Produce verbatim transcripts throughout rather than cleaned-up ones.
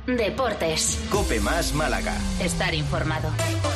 Deportes. COPE más Málaga. Estar informado.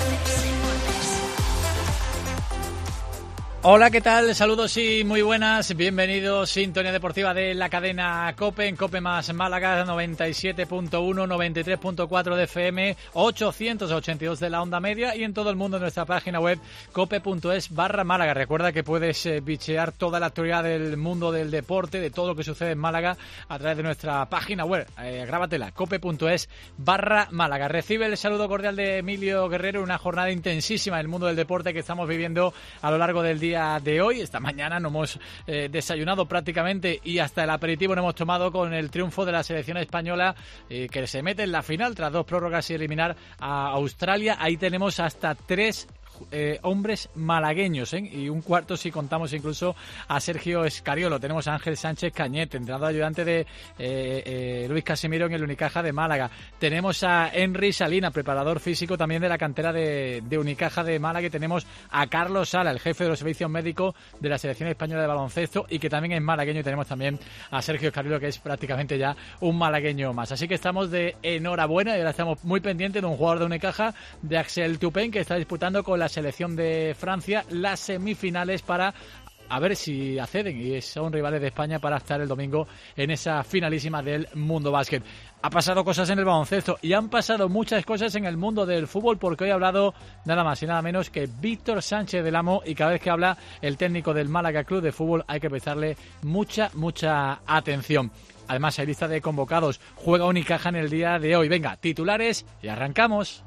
Hola, ¿qué tal? Saludos y muy buenas. Bienvenidos, sintonía deportiva de la cadena COPE, en COPE más Málaga, noventa y siete punto uno, noventa y tres punto cuatro de F M, ochocientos ochenta y dos de la onda media y en todo el mundo en nuestra página web cope.es barra Málaga. Recuerda que puedes eh, bichear toda la actualidad del mundo del deporte, de todo lo que sucede en Málaga a través de nuestra página web. Eh, grábatela, cope.es barra Málaga. Recibe el saludo cordial de Emilio Guerrero, una jornada intensísima en el mundo del deporte que estamos viviendo a lo largo del día de hoy. Esta mañana no hemos eh, desayunado prácticamente y hasta el aperitivo no hemos tomado con el triunfo de la selección española eh, que se mete en la final tras dos prórrogas y eliminar a Australia. Ahí tenemos hasta tres Eh, hombres malagueños, ¿eh? Y un cuarto si contamos incluso a Sergio Escariolo. Tenemos a Ángel Sánchez Cañete, entrenador ayudante de eh, eh, Luis Casimiro en el Unicaja de Málaga. Tenemos a Henry Salina, preparador físico también de la cantera de, de Unicaja de Málaga. Y tenemos a Carlos Sala, el jefe de los servicios médicos de la selección española de baloncesto y que también es malagueño. Y tenemos también a Sergio Escariolo, que es prácticamente ya un malagueño más. Así que estamos de enhorabuena y ahora estamos muy pendientes de un jugador de Unicaja, de Axel Toupin, que está disputando con la selección de Francia las semifinales para a ver si acceden y son rivales de España para estar el domingo en esa finalísima del Mundo Básquet. Ha pasado cosas en el baloncesto y han pasado muchas cosas en el mundo del fútbol, porque hoy ha hablado nada más y nada menos que Víctor Sánchez del Amo, y cada vez que habla el técnico del Málaga Club de Fútbol hay que prestarle mucha, mucha atención. Además hay lista de convocados, juega Unicaja en el día de hoy. Venga, titulares y arrancamos.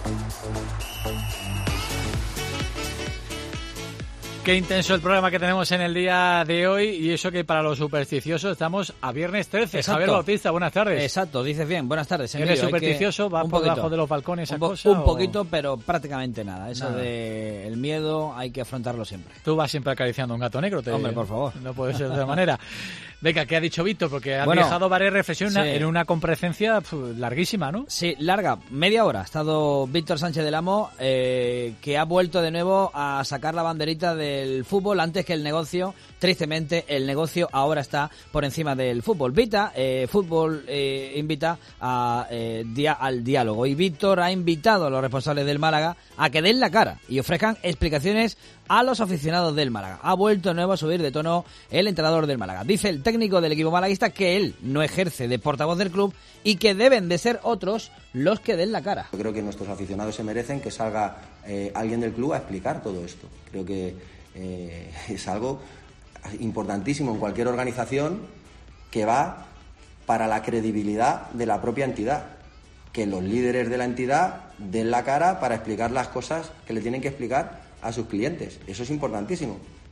Qué intenso el programa que tenemos en el día de hoy, y eso que para los supersticiosos estamos a viernes trece. Exacto. Javier Bautista, buenas tardes. Exacto, dices bien, buenas tardes. Emilio. ¿Eres supersticioso? ¿Vas por debajo de los balcones? Un, po- cosa, un o... poquito, pero prácticamente nada. Eso nada. de el miedo hay que afrontarlo siempre. Tú vas siempre acariciando a un gato negro. Te... Hombre, por favor. No puede ser de otra manera. Venga, ¿qué ha dicho Víctor? Porque ha bueno, dejado varias reflexiones sí. en una comparecencia pf, larguísima, ¿no? Sí, larga, media hora. Ha estado Víctor Sánchez del Amo, eh, que ha vuelto de nuevo a sacar la banderita del fútbol antes que el negocio. Tristemente, el negocio ahora está por encima del fútbol. Vita, eh, fútbol eh, invita a, eh, dia- al diálogo. Y Víctor ha invitado a los responsables del Málaga a que den la cara y ofrezcan explicaciones a los aficionados del Málaga. Ha vuelto de nuevo a subir de tono el entrenador del Málaga. Dice el técnico del equipo malaguista que él no ejerce de portavoz del club y que deben de ser otros los que den la cara. Yo creo que nuestros aficionados se merecen que salga eh, alguien del club a explicar todo esto. Creo que eh, es algo importantísimo en cualquier organización que va para la credibilidad de la propia entidad. Que los líderes de la entidad den la cara para explicar las cosas que le tienen que explicar a sus clientes. Eso es importantísimo.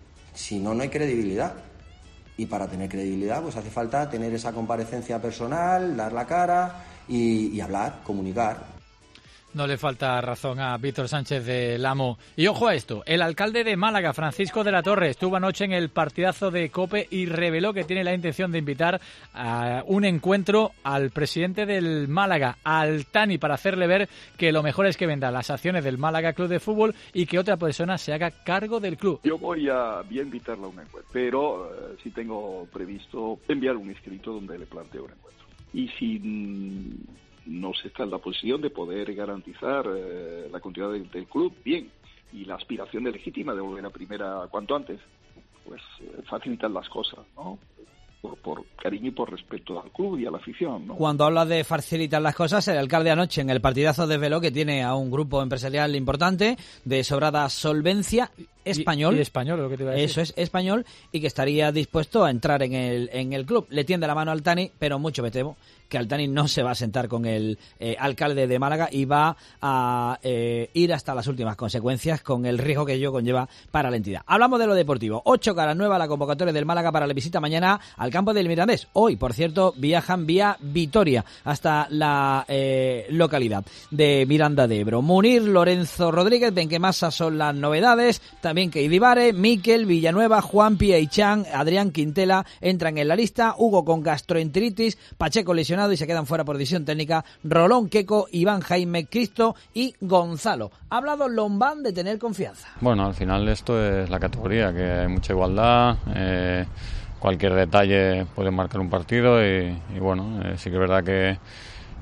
Si no, no hay credibilidad. Y para tener credibilidad, pues hace falta tener esa comparecencia personal, dar la cara y, y hablar, comunicar. No le falta razón a Víctor Sánchez del Amo. Y ojo a esto, el alcalde de Málaga, Francisco de la Torre, estuvo anoche en el partidazo de COPE y reveló que tiene la intención de invitar a un encuentro al presidente del Málaga, al Tani, para hacerle ver que lo mejor es que venda las acciones del Málaga Club de Fútbol y que otra persona se haga cargo del club. Yo voy a, voy a invitarla a un encuentro, pero eh, sí tengo previsto enviar un escrito donde le planteo un encuentro. Y si mm, no se está en la posición de poder garantizar eh, la continuidad del, del club, bien, y la aspiración de legítima de volver a primera cuanto antes, pues eh, facilitan las cosas, ¿no? Por, por cariño y por respeto al club y a la afición, ¿no? Cuando habla de facilitar las cosas, el alcalde anoche en el partidazo desveló que tiene a un grupo empresarial importante de sobrada solvencia, español. Y, y español, lo que te iba a decir. Eso es, español, y que estaría dispuesto a entrar en el, en el club. Le tiende la mano al Tani, pero mucho me temo que Altani no se va a sentar con el eh, alcalde de Málaga y va a eh, ir hasta las últimas consecuencias con el riesgo que ello conlleva para la entidad. Hablamos de lo deportivo. Ocho caras nuevas la convocatoria del Málaga para la visita mañana al campo del Mirandés. Hoy, por cierto, viajan vía Vitoria hasta la eh, localidad de Miranda de Ebro. Munir, Lorenzo Rodríguez, Benquemasa son las novedades. También Keidi Vare, Miquel, Villanueva, Juan Piaichan, Adrián Quintela entran en la lista. Hugo con gastroenteritis, Pacheco lesionado y se quedan fuera por decisión técnica Rolón, Queco, Iván Jaime, Cristo y Gonzalo. Ha hablado Lombán de tener confianza. Bueno, al final esto es la categoría, que hay mucha igualdad, eh, cualquier detalle puede marcar un partido y, y bueno, eh, sí que es verdad que,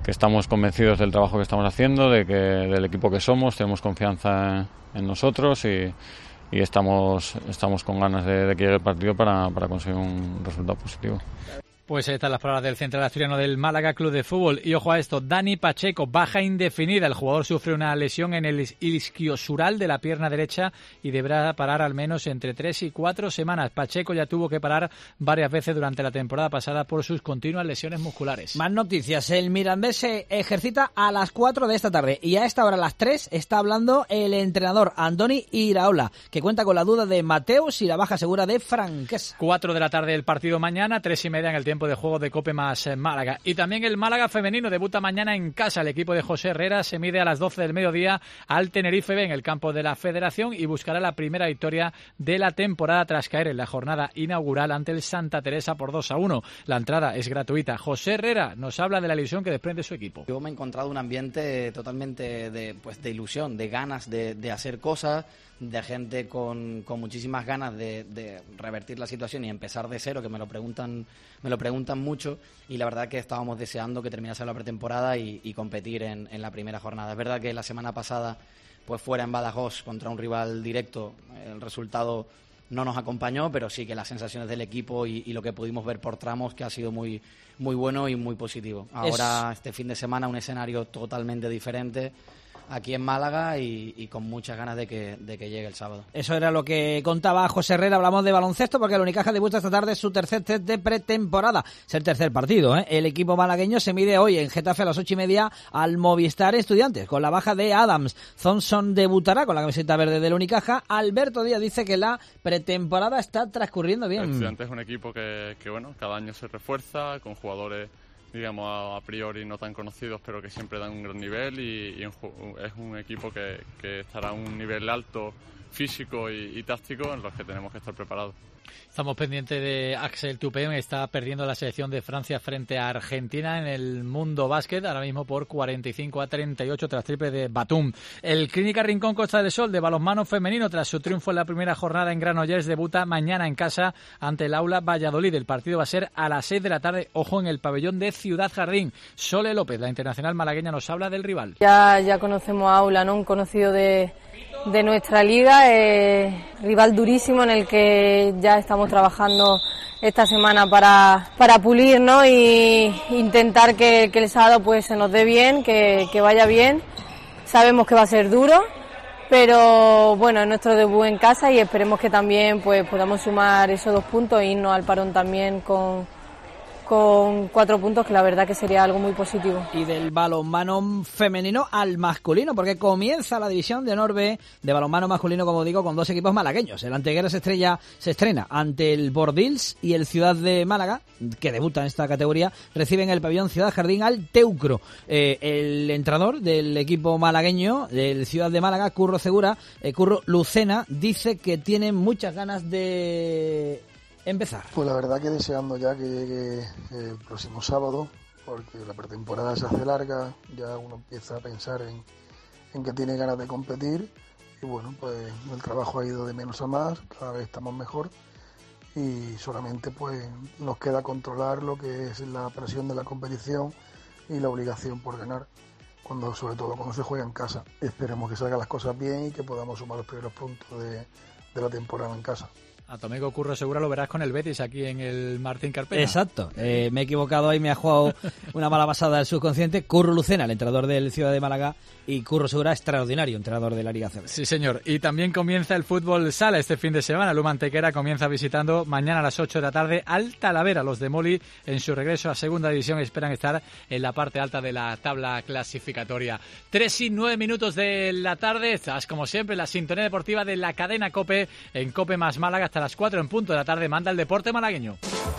que estamos convencidos del trabajo que estamos haciendo, de que del equipo que somos, tenemos confianza en nosotros y, y estamos, estamos con ganas de, de que llegue el partido para, para conseguir un resultado positivo. Pues estas las palabras del central asturiano del Málaga Club de Fútbol. Y ojo a esto, Dani Pacheco, baja indefinida. El jugador sufre una lesión en el isquiosural de la pierna derecha y deberá parar al menos entre tres y cuatro semanas. Pacheco ya tuvo que parar varias veces durante la temporada pasada por sus continuas lesiones musculares. Más noticias. El Mirandés se ejercita a las cuatro de esta tarde y a esta hora, a las tres, está hablando el entrenador Andoni Iraola, que cuenta con la duda de Mateus y la baja segura de Franquesa. Cuatro de la tarde el partido mañana, tres y media en el tiempo de juego de Cope más Málaga. Y también el Málaga femenino debuta mañana en casa. El equipo de José Herrera se mide a las doce del mediodía al Tenerife B en el campo de la Federación y buscará la primera victoria de la temporada tras caer en la jornada inaugural ante el Santa Teresa por dos a uno. La entrada es gratuita. José Herrera nos habla de la ilusión que desprende su equipo. Yo me he encontrado un ambiente totalmente de, pues, de ilusión, de ganas de, de hacer cosas, de gente con, con muchísimas ganas de, de revertir la situación y empezar de cero, que me lo preguntan me lo preguntan mucho, y la verdad que estábamos deseando que terminase la pretemporada y, y competir en, en la primera jornada. Es verdad que la semana pasada, pues fuera en Badajoz contra un rival directo, el resultado no nos acompañó, pero sí que las sensaciones del equipo y, y lo que pudimos ver por tramos, que ha sido muy, muy bueno y muy positivo. Ahora, es... este fin de semana, un escenario totalmente diferente aquí en Málaga y, y con muchas ganas de que, de que llegue el sábado. Eso era lo que contaba José Herrera. Hablamos de baloncesto porque el Unicaja debuta esta tarde su tercer test de pretemporada. Es el tercer partido, ¿eh? El equipo malagueño se mide hoy en Getafe a las ocho y media al Movistar Estudiantes con la baja de Adams. Thompson debutará con la camiseta verde del Unicaja. Alberto Díaz dice que la pretemporada está transcurriendo bien. El Estudiantes es un equipo que, que bueno, cada año se refuerza con jugadores, digamos, a, a priori no tan conocidos, pero que siempre dan un gran nivel y, y es un equipo que, que estará a un nivel alto físico y, y táctico en los que tenemos que estar preparados. Estamos pendientes de Axel Tupen, está perdiendo la selección de Francia frente a Argentina en el Mundo Básquet, ahora mismo por cuarenta y cinco a treinta y ocho tras triple de Batum. El Clínica Rincón Costa del Sol de balonmano femenino, tras su triunfo en la primera jornada en Granollers, debuta mañana en casa ante el Aula Valladolid. El partido va a ser a las seis de la tarde, ojo, en el pabellón de Ciudad Jardín. Sole López, la internacional malagueña, nos habla del rival. Ya, ya conocemos a Aula, ¿no? Un conocido de... de nuestra liga, eh, rival durísimo en el que ya estamos trabajando esta semana para, para pulir, ¿no? Y intentar que, que el sábado pues se nos dé bien, que, que vaya bien. Sabemos que va a ser duro, pero bueno, es nuestro debut en casa y esperemos que también pues podamos sumar esos dos puntos e irnos al parón también con con cuatro puntos, que la verdad que sería algo muy positivo. Y del balonmano femenino al masculino, porque comienza la división de honor B de balonmano masculino, como digo, con dos equipos malagueños. El Antequera se, estrella, se estrena ante el Bordils y el Ciudad de Málaga, que debuta en esta categoría, reciben el pabellón Ciudad Jardín al Teucro. Eh, el entrenador del equipo malagueño, del Ciudad de Málaga, Curro Segura, eh, Curro Lucena, dice que tiene muchas ganas de empezar. Pues la verdad que deseando ya que llegue el próximo sábado, porque la pretemporada se hace larga, ya uno empieza a pensar en, en que tiene ganas de competir y bueno, pues el trabajo ha ido de menos a más, cada vez estamos mejor y solamente pues nos queda controlar lo que es la presión de la competición y la obligación por ganar, cuando sobre todo cuando se juega en casa. Esperemos que salgan las cosas bien y que podamos sumar los primeros puntos de, de la temporada en casa. A tu amigo Curro Segura lo verás con el Betis aquí en el Martín Carpena. Exacto, eh, me he equivocado ahí, me ha jugado una mala pasada el subconsciente. Curro Lucena, el entrenador del Ciudad de Málaga, y Curro Segura, extraordinario entrenador de la Liga C B. Sí, señor. Y también comienza el fútbol sala este fin de semana. Luma Antequera comienza visitando mañana a las ocho de la tarde al Talavera. Los de Moli, en su regreso a Segunda División, esperan estar en la parte alta de la tabla clasificatoria. Tres y nueve minutos de la tarde. Estás, como siempre, en la sintonía deportiva de la cadena COPE, en COPE más Málaga, hasta las cuatro en punto de la tarde. Manda el deporte malagueño.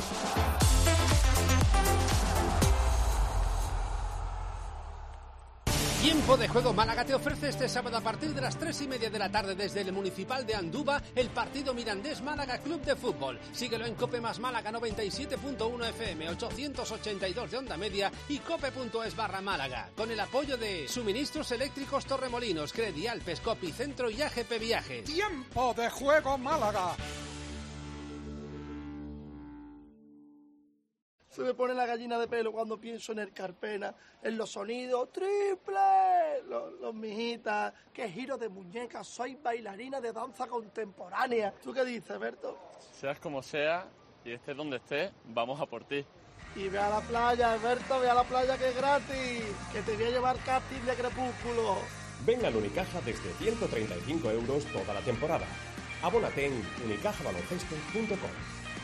Tiempo de Juego Málaga te ofrece este sábado a partir de las tres y media de la tarde desde el Municipal de Andúba el partido Mirandés Málaga Club de Fútbol. Síguelo en Cope más Málaga noventa y siete punto uno F M, ochocientos ochenta y dos de onda media y cope.es barra Málaga. Con el apoyo de Suministros Eléctricos Torremolinos, Credial, Pescopi Centro y A G P Viajes. Tiempo de Juego Málaga. Se me pone la gallina de pelo cuando pienso en el Carpena, en los sonidos, triple, los, los mijitas, qué giro de muñeca, soy bailarina de danza contemporánea. ¿Tú qué dices, Berto? Seas como sea y estés donde estés, vamos a por ti. Y ve a la playa, Alberto, ve a la playa que es gratis, que te voy a llevar casting de Crepúsculo. Ven al Unicaja desde ciento treinta y cinco euros toda la temporada. Abónate en unicaja baloncesto punto com.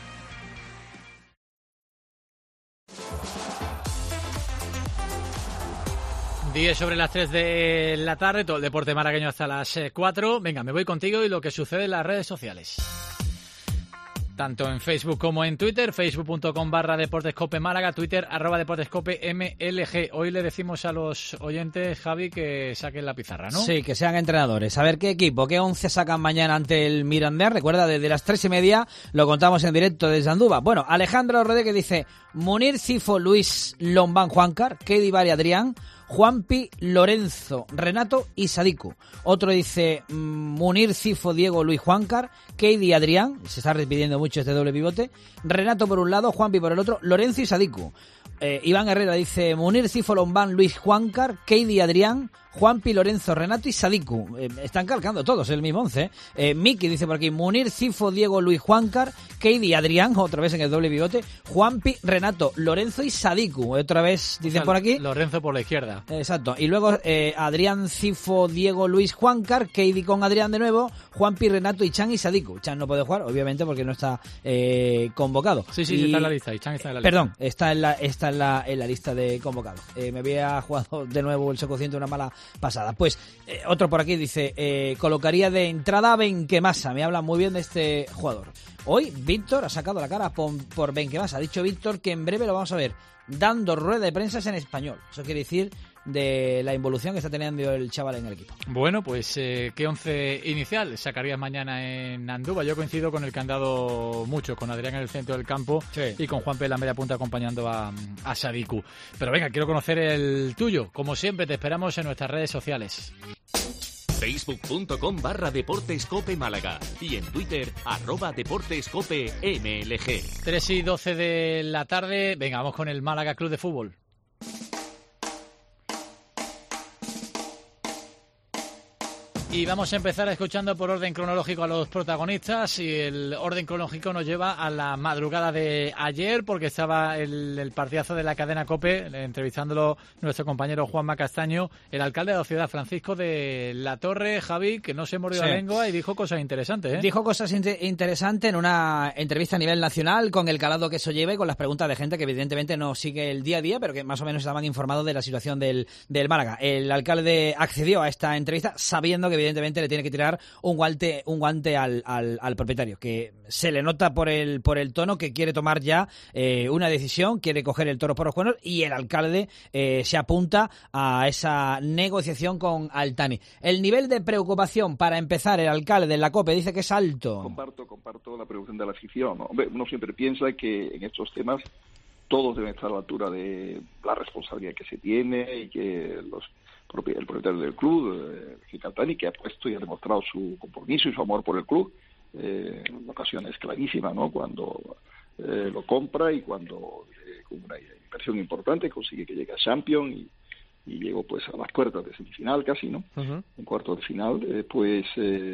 diez sobre las tres de la tarde, todo el deporte malagueño hasta las cuatro. Venga, me voy contigo y lo que sucede en las redes sociales. Tanto en Facebook como en Twitter, facebook punto com barra Deportescope Málaga, Twitter arroba Deportescope M L G. Hoy le decimos a los oyentes, Javi, que saquen la pizarra, ¿no? Sí, que sean entrenadores. A ver qué equipo, qué once sacan mañana ante el Mirandés. Recuerda, desde las tres y media lo contamos en directo desde Andúba. Bueno, Alejandro Rodríguez dice: Munir, Cifo, Luis, Lombán, Juancar, Kedi, Bari, Adrián, Juanpi, Lorenzo, Renato y Sadiku. Otro dice Munir, Cifo, Diego, Luis, Juancar, Kedi, Adrián, se está repitiendo mucho este doble pivote, Renato por un lado, Juanpi por el otro, Lorenzo y Sadiku. Eh, Iván Herrera dice Munir, Cifo, Lombán, Luis, Juancar, Kedi, Adrián, Juanpi, Lorenzo, Renato y Sadiku. Eh, están calcando todos el mismo once. Eh, Miki dice por aquí Munir, Cifo, Diego, Luis, Juancar, Kedi, Adrián, otra vez en el doble pivote, Juanpi, Renato, Lorenzo y Sadiku. Otra vez dicen o sea, por aquí. Lorenzo por la izquierda. Exacto. Y luego eh, Adrián, Cifo, Diego, Luis, Juancar, Kedi con Adrián de nuevo, Juanpi, Renato y Chan y Sadiku. Chan no puede jugar, obviamente, porque no está eh, convocado. Sí, sí, y... está en la lista. Y Chan está en la lista. Perdón, está en la, está en la, en la lista de convocados. Eh, me había jugado de nuevo el subconsciente una mala pasada. Pues eh, otro por aquí dice, eh, colocaría de entrada a Benquemasa. Me habla muy bien de este jugador. Hoy Víctor ha sacado la cara por, por Benquemasa. Ha dicho Víctor que en breve lo vamos a ver dando rueda de prensa en español. Eso quiere decir de la involución que está teniendo el chaval en el equipo. Bueno, pues eh, ¿qué once inicial sacarías mañana en Andúba? Yo coincido con el que han dado mucho, con Adrián en el centro del campo sí. y con Juanpe en la media punta acompañando a, a Sadiku. Pero venga, quiero conocer el tuyo. Como siempre, te esperamos en nuestras redes sociales. facebook punto com barra Deportescope Málaga y en Twitter arroba Deportescope M L G. tres y doce de la tarde, venga, vamos con el Málaga Club de Fútbol. Y vamos a empezar escuchando por orden cronológico a los protagonistas, y el orden cronológico nos lleva a la madrugada de ayer, porque estaba el, el partidazo de la cadena COPE, entrevistándolo nuestro compañero Juanma Castaño, el alcalde de la ciudad, Francisco de la Torre. Javi, que no se mordió sí. la lengua y dijo cosas interesantes, ¿eh? Dijo cosas in- interesantes en una entrevista a nivel nacional, con el calado que eso lleva y con las preguntas de gente que evidentemente no sigue el día a día, pero que más o menos estaban informados de la situación del, del Málaga. El alcalde accedió a esta entrevista sabiendo que evidentemente le tiene que tirar un guante un guante al, al, al propietario, que se le nota por el por el tono que quiere tomar ya eh, una decisión, quiere coger el toro por los cuernos, y el alcalde eh, se apunta a esa negociación con Altani. El nivel de preocupación, para empezar, el alcalde de la COPE dice que es alto. Comparto, comparto la preocupación de la afición, ¿no? Hombre, uno siempre piensa que en estos temas todos deben estar a la altura de la responsabilidad que se tiene y que los el propietario del club, eh, Altani, que ha puesto y ha demostrado su compromiso y su amor por el club, eh, en ocasiones clarísimas, ¿no? Cuando eh, lo compra y cuando eh, con una inversión importante consigue que llegue a Champions y, y llegó pues a las puertas de semifinal casi, ¿no? Uh-huh. En cuarto de final, eh, pues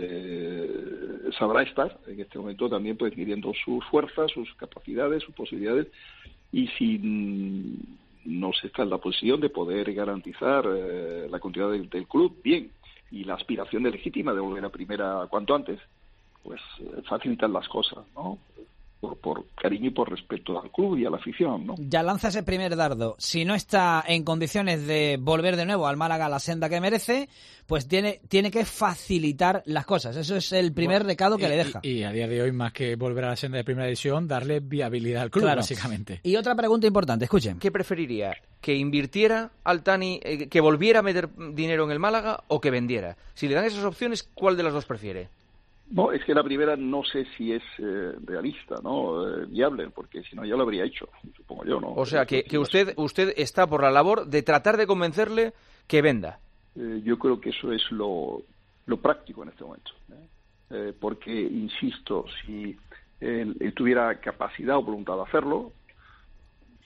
eh, sabrá estar en este momento también pues midiendo sus fuerzas, sus capacidades, sus posibilidades, y si no se está en la posición de poder garantizar eh, la continuidad del, del club, bien, y la aspiración de legítima de volver a primera cuanto antes, pues eh, facilitan las cosas, ¿no? Por, por cariño y por respeto al club y a la afición, ¿no? Ya lanza ese primer dardo. Si no está en condiciones de volver de nuevo al Málaga a la senda que merece, pues tiene tiene que facilitar las cosas. Eso es el primer bueno, recado que y, le deja. Y, y a día de hoy, más que volver a la senda de primera división, darle viabilidad al club, claro. básicamente. Y otra pregunta importante, escuchen. ¿Qué preferiría? ¿Que invirtiera Altani, eh, que volviera a meter dinero en el Málaga, o que vendiera? Si le dan esas opciones, ¿cuál de las dos prefiere? No, es que la primera no sé si es eh, realista, ¿no? Eh, viable, porque si no ya lo habría hecho, supongo yo, ¿no? O sea, que, que usted usted está por la labor de tratar de convencerle que venda. Eh, yo creo que eso es lo, lo práctico en este momento, ¿eh? Eh, porque, insisto, si él, él tuviera capacidad o voluntad de hacerlo,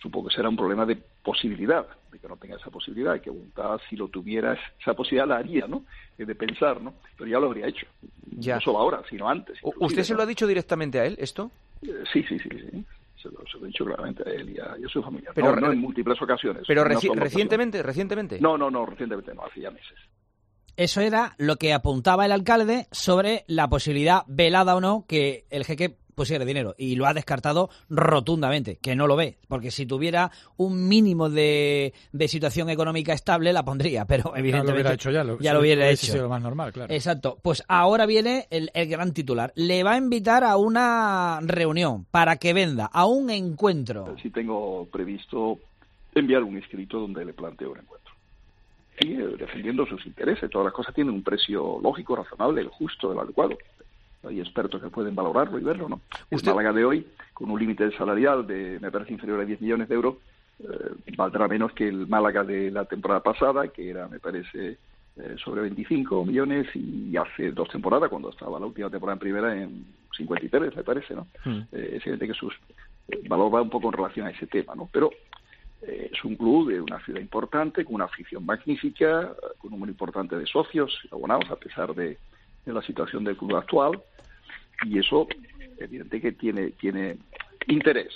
supongo que será un problema de posibilidad, de que no tenga esa posibilidad, y que voluntad, si lo tuviera, esa posibilidad la haría, ¿no? De pensar, ¿no? Pero ya lo habría hecho. Ya. No solo ahora, sino antes. ¿Usted se lo ha dicho directamente a él, esto? Eh, sí, sí, sí, sí. Se lo, se lo he dicho claramente a él y a, y a su familia. Pero, no, no en múltiples ocasiones. Pero no reci recientemente, recientemente. No, no, no, recientemente no, hacía meses. Eso era lo que apuntaba el alcalde sobre la posibilidad, velada o no, que el jeque pusiera dinero, y lo ha descartado rotundamente, que no lo ve, porque si tuviera un mínimo de, de situación económica estable la pondría, pero evidentemente ya lo hubiera hecho ya, lo, ya lo hubiera hecho. Sido lo más normal, claro. Exacto. Pues ahora viene el, el gran titular. Le va a invitar a una reunión para que venda, a un encuentro. Sí tengo previsto enviar un escrito donde le planteo un encuentro. Sí, defendiendo sus intereses. Todas las cosas tienen un precio lógico, razonable, el justo, el adecuado. Hay expertos que pueden valorarlo y verlo, ¿no? El Málaga de hoy, con un límite salarial de, me parece, inferior a diez millones de euros, eh, valdrá menos que el Málaga de la temporada pasada, que era, me parece, eh, sobre veinticinco millones, y hace dos temporadas, cuando estaba la última temporada en primera, en cincuenta y tres, me parece, ¿no? Mm. Eh, es evidente que su eh, valor va un poco en relación a ese tema, ¿no? Pero eh, es un club de una ciudad importante, con una afición magnífica, con un número importante de socios abonados, a pesar de, de la situación del club actual, y eso, evidente que tiene, tiene interés.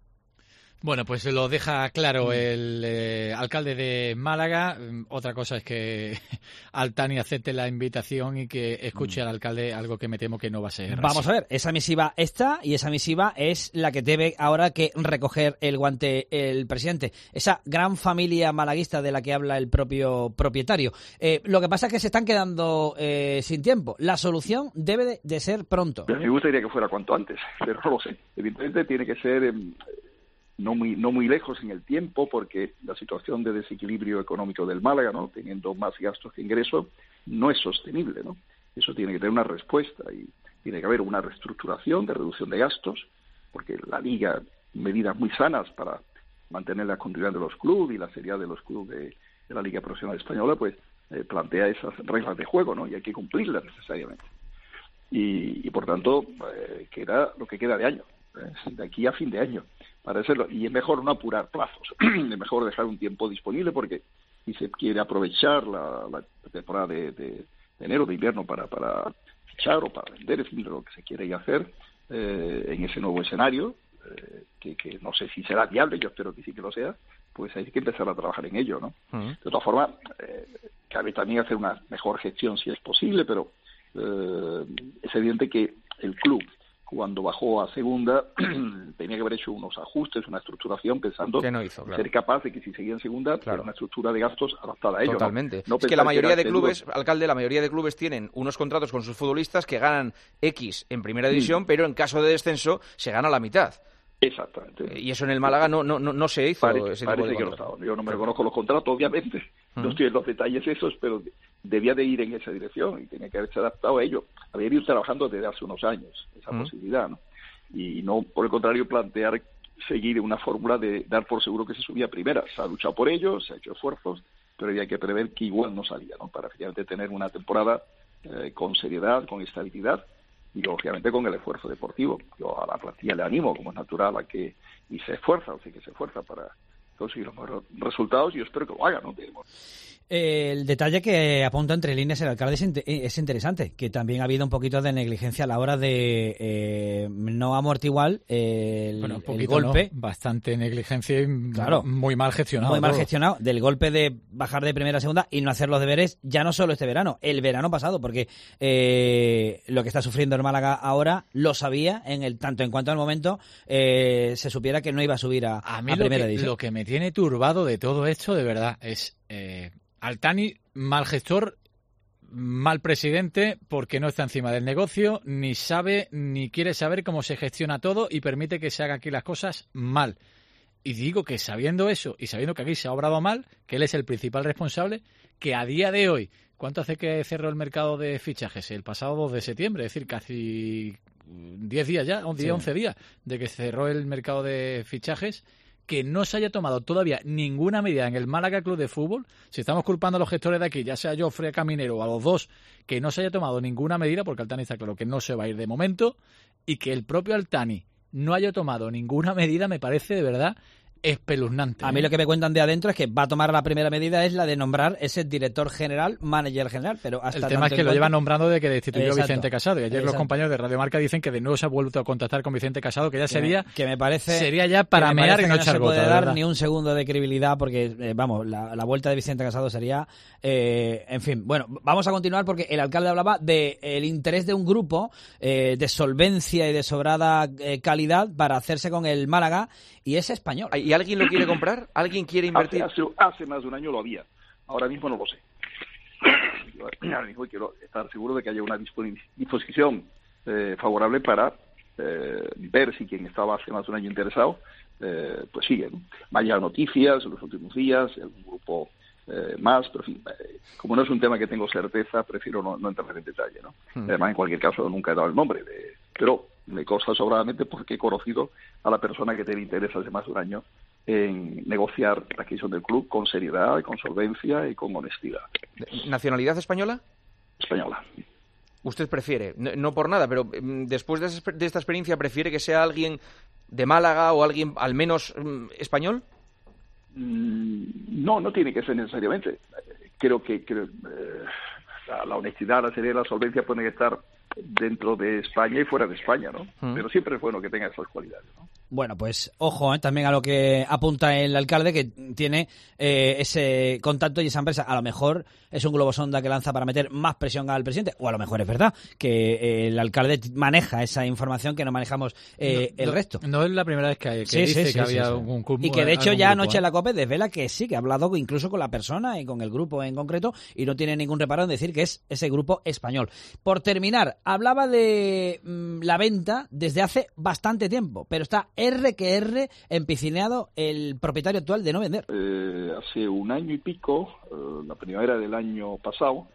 Bueno, pues lo deja claro el eh, alcalde de Málaga. Otra cosa es que Altani acepte la invitación y que escuche al alcalde, algo que me temo que no va a ser. Vamos así. a ver, esa misiva está, y esa misiva es la que debe ahora que recoger el guante el presidente. Esa gran familia malaguista de la que habla el propio propietario. Eh, lo que pasa es que se están quedando eh, sin tiempo. La solución debe de, de ser pronto. Me gustaría que fuera cuanto antes, pero no lo sé. Evidentemente tiene que ser... Eh, no muy no muy lejos en el tiempo, porque la situación de desequilibrio económico del Málaga, ¿no?, teniendo más gastos que ingresos, no es sostenible, ¿no? Eso tiene que tener una respuesta, y tiene que haber una reestructuración de reducción de gastos, porque la Liga, medidas muy sanas para mantener la continuidad de los clubes y la seriedad de los clubes de, de la Liga Profesional Española, pues eh, plantea esas reglas de juego, ¿no?, y hay que cumplirlas necesariamente. Y, y por tanto, eh, queda lo que queda de año, eh, de aquí a fin de año, para hacerlo, y es mejor no apurar plazos, es mejor dejar un tiempo disponible, porque si se quiere aprovechar la, la temporada de, de, de enero, de invierno, para, para fichar o para vender, en fin, lo que se quiere hacer eh, en ese nuevo escenario, eh, que, que no sé si será viable, yo espero que sí que lo sea, pues hay que empezar a trabajar en ello, ¿no? Uh-huh. De todas formas, eh, cabe también hacer una mejor gestión si es posible, pero eh, es evidente que el club, cuando bajó a segunda, tenía que haber hecho unos ajustes, una estructuración, pensando que no hizo, claro. ser capaz de que si seguía en segunda, claro, una estructura de gastos adaptada a ello. Totalmente. ¿no? No es que la mayoría que de clubes, seguro. Alcalde, la mayoría de clubes tienen unos contratos con sus futbolistas que ganan X en primera división, mm. pero en caso de descenso se gana la mitad. Exactamente. Y eso en el Málaga no no no, no se hizo. Parece, ese parece tipo de que contrato. No, yo no me reconozco los contratos, obviamente. Uh-huh. No estoy en los detalles esos, pero debía de ir en esa dirección y tenía que haberse adaptado a ello. Había ido trabajando desde hace unos años esa uh-huh. posibilidad, ¿no? Y no, por el contrario, plantear seguir una fórmula de dar por seguro que se subía primera. Se ha luchado por ello, se ha hecho esfuerzos, pero había que prever que igual no salía, ¿no?, para finalmente tener una temporada eh, con seriedad, con estabilidad y, lógicamente, con el esfuerzo deportivo. Yo a la plantilla le animo, como es natural, a que y se esfuerza, así que se esfuerza para conseguir los mejores resultados, y yo espero que lo haga, ¿no? El detalle que apunta entre líneas el alcalde es interesante, que también ha habido un poquito de negligencia a la hora de eh, no amortiguar el, bueno, un poquito, el golpe. No, bastante negligencia y claro, muy mal gestionado. Muy mal todo. gestionado, del golpe de bajar de primera a segunda y no hacer los deberes, ya no solo este verano, el verano pasado, porque eh, lo que está sufriendo el Málaga ahora lo sabía, en el tanto en cuanto al momento eh, se supiera que no iba a subir a, a, mí a lo primera que, división. Lo que me tiene turbado de todo esto, de verdad, es... Eh, Altani, mal gestor, mal presidente, porque no está encima del negocio, ni sabe ni quiere saber cómo se gestiona todo y permite que se hagan aquí las cosas mal. Y digo que sabiendo eso y sabiendo que aquí se ha obrado mal, que él es el principal responsable, que a día de hoy, ¿cuánto hace que cerró el mercado de fichajes? El pasado dos de septiembre, es decir, casi diez días ya, once, sí. once días de que cerró el mercado de fichajes, que no se haya tomado todavía ninguna medida en el Málaga Club de Fútbol. Si estamos culpando a los gestores de aquí, ya sea Jofre Caminero o a los dos, que no se haya tomado ninguna medida, porque Altani está claro que no se va a ir de momento, y que el propio Altani no haya tomado ninguna medida, me parece de verdad espeluznante. A mí ¿eh? lo que me cuentan de adentro es que va a tomar la primera medida es la de nombrar ese director general, manager general, pero hasta el tema es que lo cuanto... lleva nombrando desde que destituyó Exacto. Vicente Casado, y ayer Exacto. los compañeros de Radio Marca dicen que de nuevo se ha vuelto a contactar con Vicente Casado, que ya que sería me, que me parece sería ya para que me mear parece y no que echar se gota, puede de dar verdad. ni un segundo de credibilidad porque eh, vamos la, la vuelta de Vicente Casado sería eh, en fin, bueno, vamos a continuar porque el alcalde hablaba de el interés de un grupo eh, de solvencia y de sobrada eh, calidad para hacerse con el Málaga, y es español. ¿Y alguien lo quiere comprar? ¿Alguien quiere invertir? Hace, hace, hace más de un año lo había. Ahora mismo no lo sé. Ahora mismo quiero estar seguro de que haya una disposición eh, favorable para eh, ver si quien estaba hace más de un año interesado, eh, pues sigue, ¿no? Vaya noticias en los últimos días, algún grupo eh, más, pero en fin, eh, como no es un tema que tengo certeza, prefiero no, no entrar en detalle, ¿no? Hmm. Además, en cualquier caso, nunca he dado el nombre, de, pero me consta sobradamente porque he conocido a la persona que tiene interés hace más de un año en negociar la adquisición del club con seriedad, con solvencia y con honestidad. ¿Nacionalidad española? Española. ¿Usted prefiere? No, no por nada, pero después de, esa, de esta experiencia, ¿prefiere que sea alguien de Málaga o alguien al menos um, español? Mm, no, no tiene que ser necesariamente. Creo que, que eh, la, la honestidad, la seriedad, la solvencia pueden estar dentro de España y fuera de España, ¿no? Mm. Pero siempre es bueno que tenga esas cualidades, ¿no? Bueno, pues ojo eh, también a lo que apunta el alcalde, que tiene eh, ese contacto y esa empresa. A lo mejor es un globo sonda que lanza para meter más presión al presidente, o a lo mejor es verdad que eh, el alcalde maneja esa información que no manejamos eh, no, el no, resto. No es la primera vez que, que sí, dice sí, sí, que sí, había sí. un club. Y que de hecho ya grupo, anoche ¿eh? la COPE desvela que sí, que ha hablado incluso con la persona y con el grupo en concreto, y no tiene ningún reparo en decir que es ese grupo español. Por terminar, hablaba de mmm, la venta desde hace bastante tiempo, pero está R que R empicineado el propietario actual de no vender. Eh, hace un año y pico, eh, la primavera del año pasado,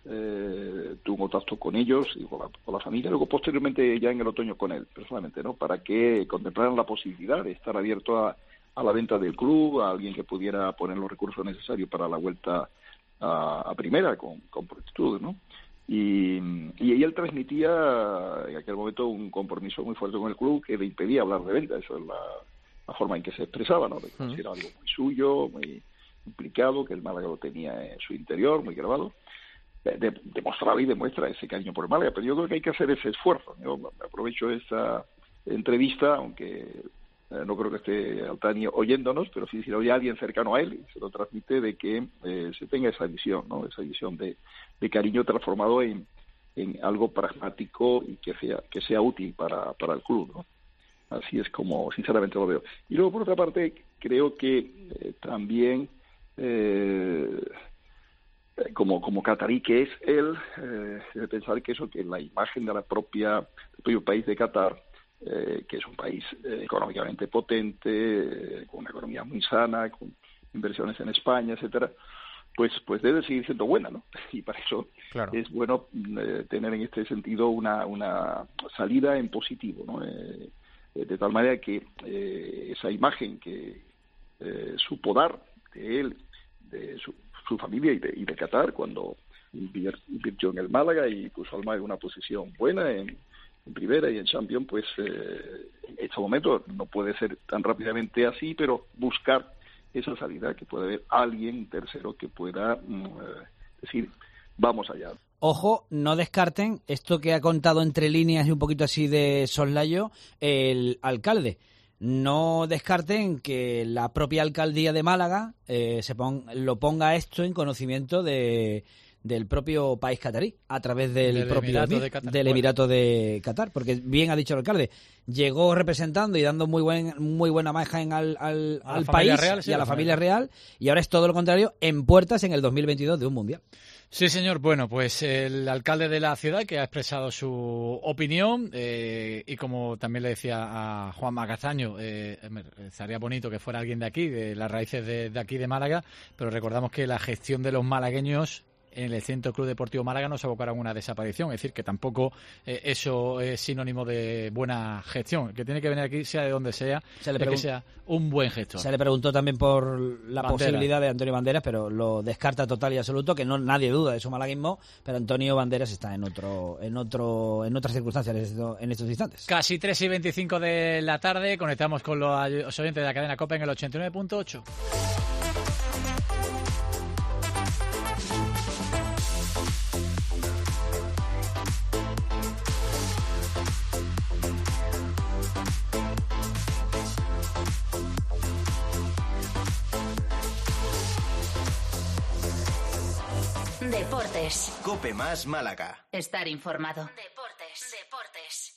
eh, tuve contacto con ellos y con la, con la familia, luego posteriormente ya en el otoño con él, personalmente, ¿no? Para que contemplaran la posibilidad de estar abierto a, a la venta del club, a alguien que pudiera poner los recursos necesarios para la vuelta a, a primera con, con prontitud, ¿no? Y, y él transmitía en aquel momento un compromiso muy fuerte con el club que le impedía hablar de venta. Eso es la, la forma en que se expresaba, ¿no? De que era algo muy suyo, muy implicado, que el Málaga lo tenía en su interior, muy grabado. De, demostraba y demuestra ese cariño por el Málaga, pero yo creo que hay que hacer ese esfuerzo. Yo aprovecho esta entrevista, aunque eh, no creo que esté Altani oyéndonos, pero sí si lo oye alguien cercano a él, se lo transmite, de que eh, se tenga esa visión, ¿no? Esa visión de, de cariño transformado en, en algo pragmático y que sea que sea útil para, para el club, ¿no? Así es como sinceramente lo veo. Y luego, por otra parte, creo que eh, también eh, como como catarí que es él, eh, debe pensar que eso, que la imagen de la propia del propio país de Qatar, eh, que es un país eh, económicamente potente, eh, con una economía muy sana, con inversiones en España, etcétera, pues pues debe seguir siendo buena, ¿no? Y para eso claro. es bueno eh, tener en este sentido una una salida en positivo, ¿no? Eh, de tal manera que eh, esa imagen que eh, supo dar de él, de su, su familia y de, y de Qatar, cuando invirtió en el Málaga y puso al Málaga en una posición buena en, en primera y en Champions, pues eh, en este momento no puede ser tan rápidamente así, pero buscar esa salida, que puede haber alguien tercero que pueda eh, decir, vamos allá. Ojo, no descarten esto que ha contado entre líneas y un poquito así de soslayo el alcalde. No descarten que la propia alcaldía de Málaga eh, se pon, lo ponga esto en conocimiento de del propio país catarí, a través del, del propio Emirato de Qatar. del Emirato de Qatar, porque bien ha dicho el alcalde, llegó representando y dando muy buen muy buena imagen al, al, al país real, sí, y a la, la familia real, y ahora es todo lo contrario, en puertas en el dos mil veintidós de un mundial. Sí, señor. Bueno, pues el alcalde de la ciudad, que ha expresado su opinión, eh, y como también le decía a Juan Magazaño, eh, estaría bonito que fuera alguien de aquí, de las raíces de, de aquí de Málaga, pero recordamos que la gestión de los malagueños en el Centro Club Deportivo Málaga no se abocara a una desaparición. Es decir, que tampoco eh, eso es sinónimo de buena gestión. Que tiene que venir aquí, sea de donde sea, se le es que sea un buen gestor. Se le preguntó también por la Banderas. posibilidad de Antonio Banderas, pero lo descarta total y absoluto, que no nadie duda de su malaguismo, pero Antonio Banderas está en otro, en otro, en otras circunstancias en estos, en estos instantes. Casi tres y veinticinco de la tarde, conectamos con los oyentes de la cadena COPE en el ochenta y nueve punto ocho. Deportes. COPE más Málaga. Estar informado. Deportes. Deportes.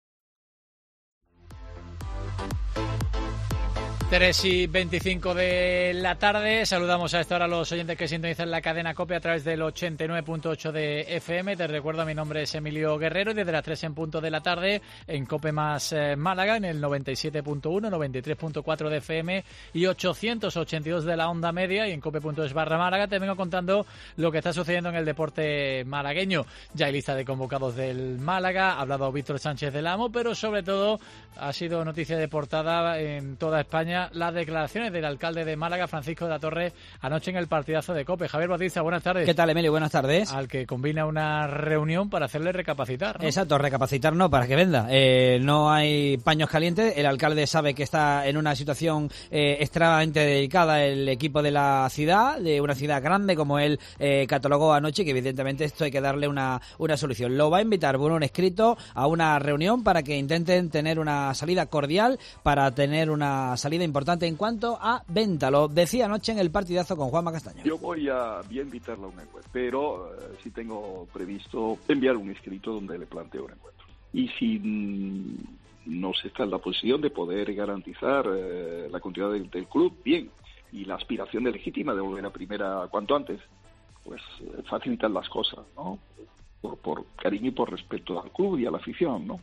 tres y veinticinco de la tarde. Saludamos a esta hora a los oyentes que sintonizan la cadena COPE a través del ochenta y nueve punto ocho de F M. Te recuerdo, mi nombre es Emilio Guerrero y desde las tres en punto de la tarde en COPE más eh, Málaga en el noventa y siete punto uno, noventa y tres punto cuatro de F M y ochocientos ochenta y dos de la onda media, y en cope.es barra Málaga te vengo contando lo que está sucediendo en el deporte malagueño. Ya hay lista de convocados del Málaga, ha hablado Víctor Sánchez del Amo, pero sobre todo ha sido noticia de portada en toda España las declaraciones del alcalde de Málaga, Francisco de la Torre, anoche en el partidazo de COPE. Javier Bautista, buenas tardes. ¿Qué tal, Emilio? Buenas tardes. Al que combina una reunión para hacerle recapacitar, ¿no? Exacto, recapacitar no, para que venda. Eh, no hay paños calientes. El alcalde sabe que está en una situación eh, extremadamente delicada el equipo de la ciudad, de una ciudad grande como él eh, catalogó anoche, que evidentemente esto hay que darle una, una solución. Lo va a invitar por un escrito a una reunión para que intenten tener una salida cordial, para tener una salida importante en cuanto a venta. Lo decía anoche en el partidazo con Juanma Castaño. Yo voy a, voy a invitarla a un encuentro, pero eh, sí tengo previsto enviar un escrito donde le planteo un encuentro. Y si mmm, no se está en la posición de poder garantizar eh, la continuidad del, del club, bien, y la aspiración legítima de volver a primera cuanto antes, pues eh, facilitan las cosas, ¿no? Por, por cariño y por respeto al club y a la afición, ¿no?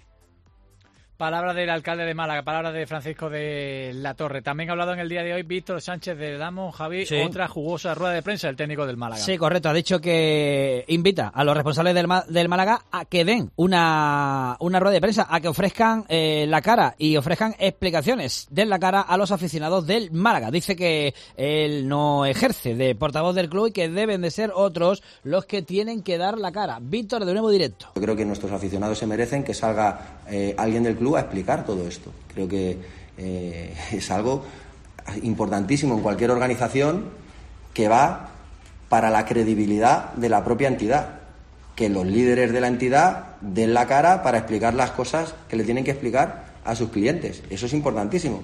Palabra del alcalde de Málaga, palabra de Francisco de la Torre. También ha hablado en el día de hoy Víctor Sánchez del Amo, Javi, sí. Otra jugosa rueda de prensa del técnico del Málaga. Sí, correcto. Ha dicho que invita a los responsables del, del Málaga a que den una, una rueda de prensa, a que ofrezcan eh, la cara y ofrezcan explicaciones, den la cara a los aficionados del Málaga. Dice que él no ejerce de portavoz del club y que deben de ser otros los que tienen que dar la cara. Víctor, de nuevo directo. Yo creo que nuestros aficionados se merecen que salga eh, alguien del club a explicar todo esto. Creo que eh, es algo importantísimo en cualquier organización que va para la credibilidad de la propia entidad. Que los líderes de la entidad den la cara para explicar las cosas que le tienen que explicar a sus clientes. Eso es importantísimo.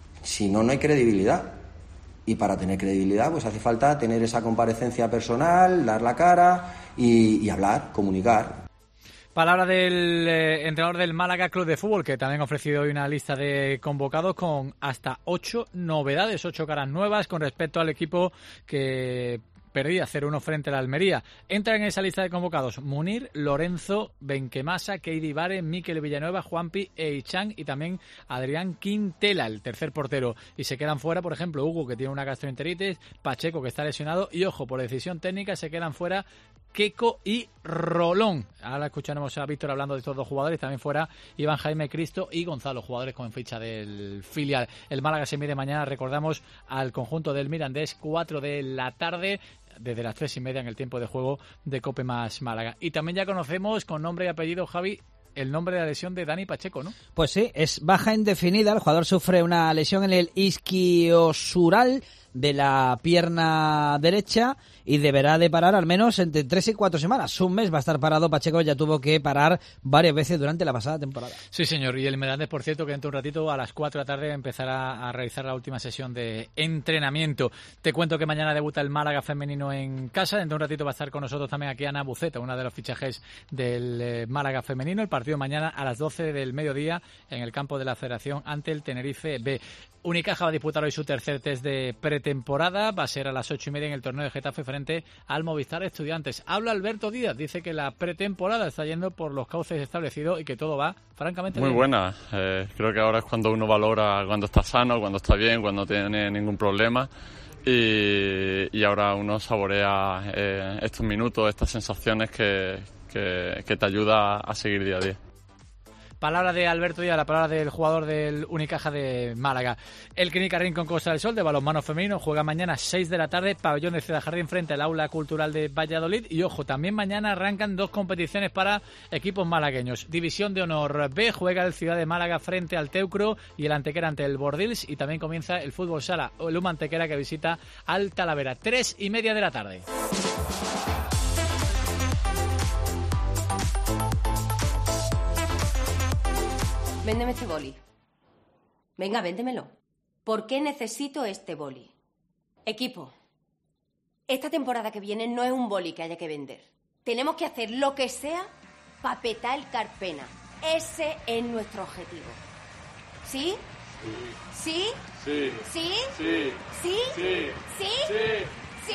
Si no, no hay credibilidad. Y para tener credibilidad, pues hace falta tener esa comparecencia personal, dar la cara y, y hablar, comunicar. Palabra del eh, entrenador del Málaga Club de Fútbol, que también ha ofrecido hoy una lista de convocados con hasta ocho novedades, ocho caras nuevas con respecto al equipo que perdía cero uno frente a la Almería. Entra en esa lista de convocados Munir, Lorenzo, Benquemasa, Keidi Vare, Mikel Villanueva, Juanpi, Eichan y también Adrián Quintela, el tercer portero. Y se quedan fuera, por ejemplo, Hugo, que tiene una gastroenteritis, Pacheco, que está lesionado, y ojo, por decisión técnica se quedan fuera Queco y Rolón. Ahora escucharemos a Víctor hablando de estos dos jugadores. También fuera Iván Jaime Cristo y Gonzalo, jugadores con ficha del filial. El Málaga se mide mañana, recordamos, al conjunto del Mirandés, cuatro de la tarde, desde las tres y media en el tiempo de juego de COPE más Málaga. Y también ya conocemos con nombre y apellido, Javi, el nombre de la lesión de Dani Pacheco, ¿no? Pues sí, es baja indefinida. El jugador sufre una lesión en el isquiosural de la pierna derecha y deberá de parar al menos entre tres y cuatro semanas. Un mes va a estar parado. Pacheco ya tuvo que parar varias veces durante la pasada temporada. Sí, señor. Y el Mirandés, por cierto, que dentro de un ratito a las cuatro de la tarde empezará a realizar la última sesión de entrenamiento. Te cuento que mañana debuta el Málaga femenino en casa. Dentro de un ratito va a estar con nosotros también aquí Ana Buceta, una de los fichajes del eh, Málaga femenino. El partido mañana a las doce del mediodía en el campo de la Federación ante el Tenerife B. Unicaja va a disputar hoy su tercer test de pretemporada. Va a ser a las ocho y media en el torneo de Getafe frente al Movistar Estudiantes. Habla Alberto Díaz, dice que la pretemporada está yendo por los cauces establecidos y que todo va francamente muy bien. buena. Eh, creo que ahora es cuando uno valora cuando está sano, cuando está bien, cuando no tiene ningún problema. y, y ahora uno saborea eh, estos minutos, estas sensaciones que, que, que te ayuda a seguir día a día. Palabra de Alberto Díaz, la palabra del jugador del Unicaja de Málaga. El Clínica Rincón Costa del Sol de balonmano femenino juega mañana a seis de la tarde, pabellón de Ciudad Jardín frente al Aula Cultural de Valladolid. Y ojo, también mañana arrancan dos competiciones para equipos malagueños. División de Honor B, juega el Ciudad de Málaga frente al Teucro y el Antequera ante el Bordils. Y también comienza el fútbol sala, el Uma Antequera, que visita al Talavera. Tres y media de la tarde. Véndeme este boli. Venga, véndemelo. ¿Por qué necesito este boli? Equipo, esta temporada que viene no es un boli que haya que vender. Tenemos que hacer lo que sea para petar el Carpena. Ese es nuestro objetivo. ¿Sí? ¿Sí? Sí. ¿Sí? Sí. ¿Sí? Sí. ¿Sí? Sí. ¿Sí?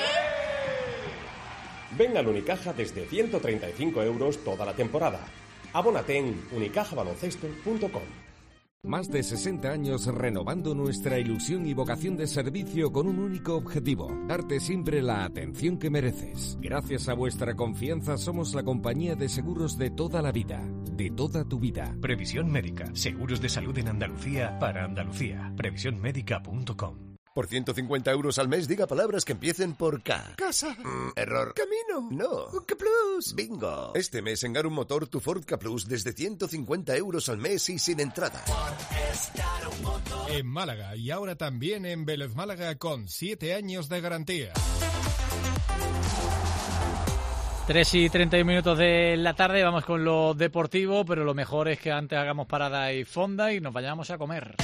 Ven al Unicaja desde ciento treinta y cinco euros toda la temporada. Abónate en unicaja baloncesto punto com. Más de sesenta años renovando nuestra ilusión y vocación de servicio con un único objetivo: darte siempre la atención que mereces. Gracias a vuestra confianza somos la compañía de seguros de toda la vida, de toda tu vida. Previsión Médica, seguros de salud en Andalucía para Andalucía. previsión médica punto com. Por ciento cincuenta euros al mes, diga palabras que empiecen por K. Casa. Mm, error. Camino. No. K Plus. Bingo. Este mes en Garum Motor tu Ford K Plus desde ciento cincuenta euros al mes y sin entrada. En Málaga y ahora también en Vélez Málaga con siete años de garantía. Tres y treinta y un minutos de la tarde, vamos con lo deportivo, pero lo mejor es que antes hagamos parada y fonda y nos vayamos a comer.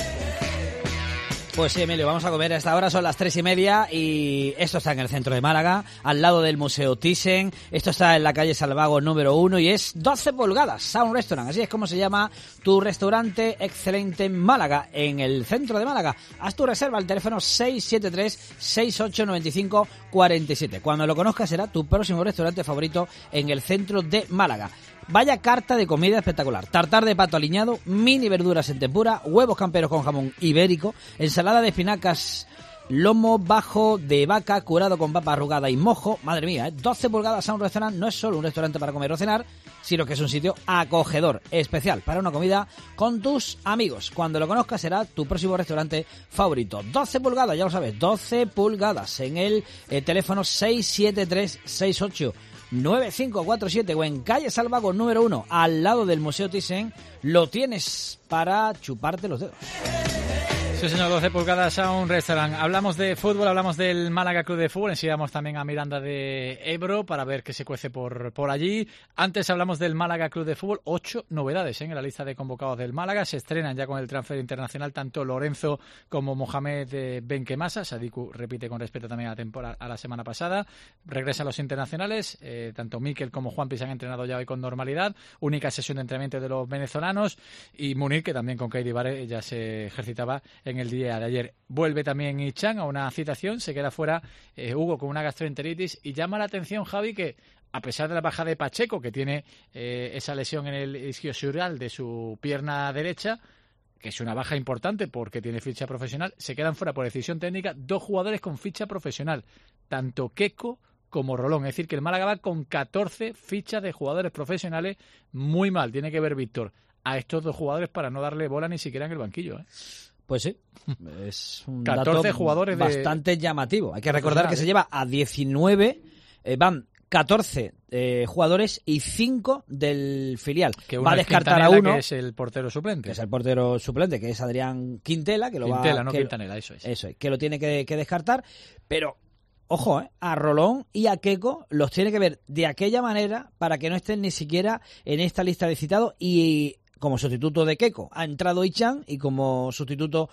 Pues sí, Emilio, vamos a comer a esta hora, son las tres y media y esto está en el centro de Málaga, al lado del Museo Thyssen. Esto está en la calle Salvago número uno y es doce pulgadas, Sound Restaurant, así es como se llama tu restaurante excelente en Málaga, en el centro de Málaga. Haz tu reserva al teléfono seis siete tres, seis ocho nueve cinco, cuatro siete. Cuando lo conozcas será tu próximo restaurante favorito en el centro de Málaga. Vaya carta de comida espectacular. Tartar de pato aliñado, mini verduras en tempura, huevos camperos con jamón ibérico, ensalada de espinacas, lomo bajo de vaca curado con papa arrugada y mojo. Madre mía, ¿eh? doce pulgadas a un restaurante. No es solo un restaurante para comer o cenar, sino que es un sitio acogedor, especial para una comida con tus amigos. Cuando lo conozcas será tu próximo restaurante favorito. doce pulgadas, ya lo sabes, doce pulgadas en el eh, teléfono seis siete tres, seis ocho nueve cinco cuatro siete o en calle Salvago número uno, al lado del Museo Thyssen. Lo tienes para chuparte los dedos. Sí, señor, doce pulgadas a un restaurante. Hablamos de fútbol, hablamos del Málaga Club de Fútbol, enseñamos también a Miranda de Ebro para ver qué se cuece por, por allí. Antes hablamos del Málaga Club de Fútbol, ocho novedades ¿eh? en la lista de convocados del Málaga. Se estrenan ya con el transfer internacional tanto Lorenzo como Mohamed eh, Benquemasa. Sadiku repite con respecto también a la, temporada, a la semana pasada. Regresan los internacionales, eh, tanto Mikel como Juanpi se han entrenado ya hoy con normalidad. Única sesión de entrenamiento de los venezolanos y Munir, que también con Kairi Bare ya se ejercitaba en el día de ayer. Vuelve también Ichan a una citación, se queda fuera eh, Hugo con una gastroenteritis y llama la atención, Javi, que a pesar de la baja de Pacheco, que tiene eh, esa lesión en el isquiosural de su pierna derecha, que es una baja importante porque tiene ficha profesional, se quedan fuera por decisión técnica dos jugadores con ficha profesional, tanto Queco como Rolón. Es decir, que el Málaga va con catorce fichas de jugadores profesionales. Muy mal, tiene que ver Víctor a estos dos jugadores para no darle bola ni siquiera en el banquillo, ¿eh? Pues sí, es un catorce dato jugadores de... bastante llamativo. Hay que recordar que se lleva a diecinueve, eh, van catorce eh, jugadores y cinco del filial. Que va a descartar a uno, que es el portero suplente. Que es el portero suplente, que es Adrián Quintela, que lo Quintela, va no que, Quintanela, eso es. Eso es, que lo tiene que, que descartar, pero ojo, eh, a Rolón y a Queco los tiene que ver de aquella manera para que no estén ni siquiera en esta lista de citados. Y como sustituto de Queco ha entrado Ichan y como sustituto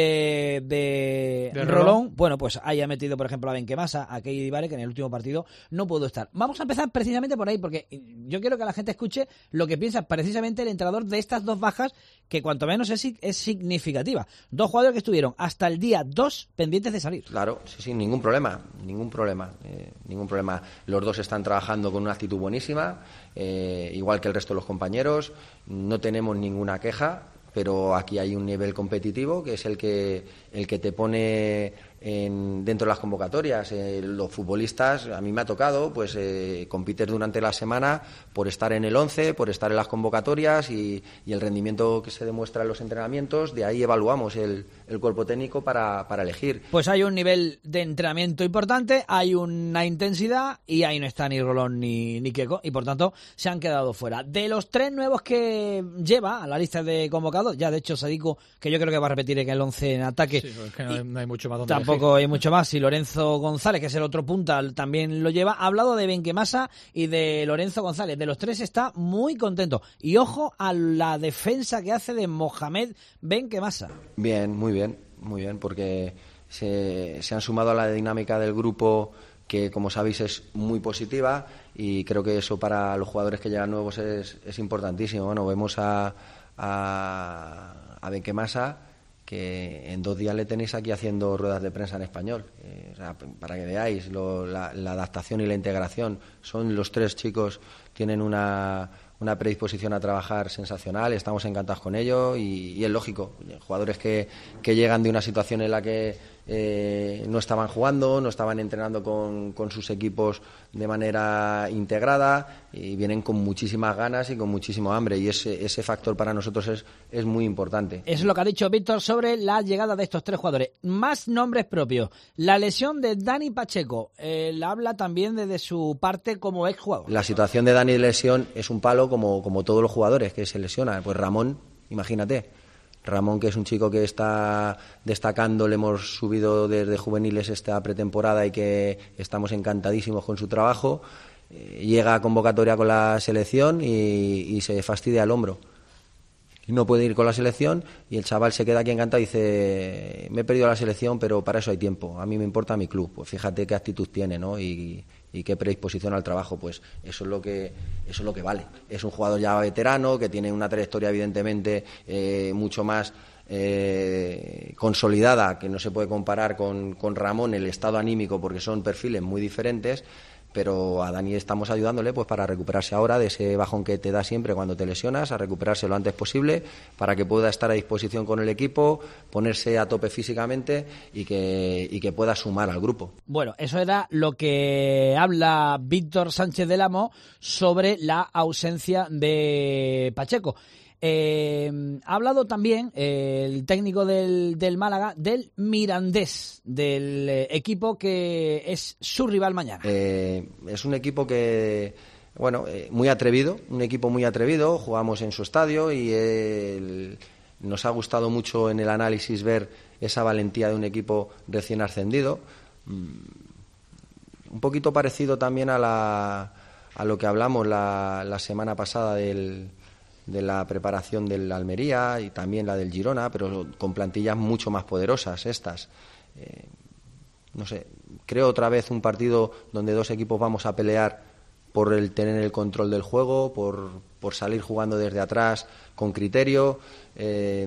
de, de, de Rolón, Rolón, bueno, pues haya metido, por ejemplo, a Benquemasa, a Keidi Ibare, que en el último partido no pudo estar. Vamos a empezar precisamente por ahí, porque yo quiero que la gente escuche lo que piensa precisamente el entrenador de estas dos bajas, que cuanto menos es, es significativa. Dos jugadores que estuvieron hasta el día dos pendientes de salir. Claro, sí, sí, ningún problema, ningún problema, eh, ningún problema. Los dos están trabajando con una actitud buenísima, eh, igual que el resto de los compañeros. No tenemos ninguna queja, pero aquí hay un nivel competitivo que es el que el que te pone en, dentro de las convocatorias. Eh, los futbolistas, a mí me ha tocado, pues eh, compites durante la semana por estar en el once, por estar en las convocatorias y, y el rendimiento que se demuestra en los entrenamientos, de ahí evaluamos el, el cuerpo técnico para, para elegir. Pues hay un nivel de entrenamiento importante, hay una intensidad y ahí no está ni Rolón ni, ni Queco y por tanto se han quedado fuera. De los tres nuevos que lleva a la lista de convocados, ya de hecho Sadiku, que yo creo que va a repetir en el once en ataque. Sí, es que no hay, no hay mucho más donde Tampoco hay mucho más. Y Lorenzo González, que es el otro punta, también lo lleva. Ha hablado de Benquemasa y de Lorenzo González. De los tres está muy contento. Y ojo a la defensa que hace de Mohamed Benquemasa. Bien, muy bien, muy bien, porque se, se han sumado a la dinámica del grupo que, como sabéis, es muy positiva y creo que eso para los jugadores que llegan nuevos es, es importantísimo. Bueno, vemos a, a, a Benquemasa, que en dos días le tenéis aquí haciendo ruedas de prensa en español. Eh, o sea, para que veáis lo, la, la adaptación y la integración. Son los tres chicos, tienen una, una predisposición a trabajar sensacional, estamos encantados con ello y, y es lógico. Jugadores que, que llegan de una situación en la que eh, no estaban jugando, no estaban entrenando con, con sus equipos de manera integrada y vienen con muchísimas ganas y con muchísimo hambre y ese, ese factor para nosotros es, es muy importante. Es lo que ha dicho Víctor sobre la llegada de estos tres jugadores. Más nombres propios. La lesión de Dani Pacheco. Él habla también desde su parte como exjugador. La situación de Dani de lesión es un palo como, como todos los jugadores que se lesionan. Pues Ramón, imagínate. Ramón, que es un chico que está destacando, le hemos subido desde juveniles esta pretemporada y que estamos encantadísimos con su trabajo, eh, llega a convocatoria con la selección y, y se fastidia el hombro. Y no puede ir con la selección y el chaval se queda aquí encantado y dice, me he perdido la selección, pero para eso hay tiempo, a mí me importa mi club. Pues fíjate qué actitud tiene, ¿no? Y, y qué predisposición al trabajo, pues eso es lo que eso es lo que vale. Es un jugador ya veterano que tiene una trayectoria evidentemente eh, mucho más eh, consolidada, que no se puede comparar con, con Ramón, el estado anímico, porque son perfiles muy diferentes, pero a Dani estamos ayudándole pues para recuperarse ahora de ese bajón que te da siempre cuando te lesionas, a recuperarse lo antes posible para que pueda estar a disposición con el equipo, ponerse a tope físicamente y que, y que pueda sumar al grupo. Bueno, eso era lo que habla Víctor Sánchez del Amo sobre la ausencia de Pacheco. Eh, ha hablado también eh, el técnico del, del Málaga del Mirandés, del eh, equipo que es su rival mañana. Eh, es un equipo que, bueno, eh, muy atrevido, un equipo muy atrevido, jugamos en su estadio y el, nos ha gustado mucho en el análisis ver esa valentía de un equipo recién ascendido, un poquito parecido también a, la, a lo que hablamos la, la semana pasada del de la preparación del Almería y también la del Girona, pero con plantillas mucho más poderosas estas. Eh, no sé, creo otra vez un partido donde dos equipos vamos a pelear por el tener el control del juego, por, por salir jugando desde atrás con criterio. Eh,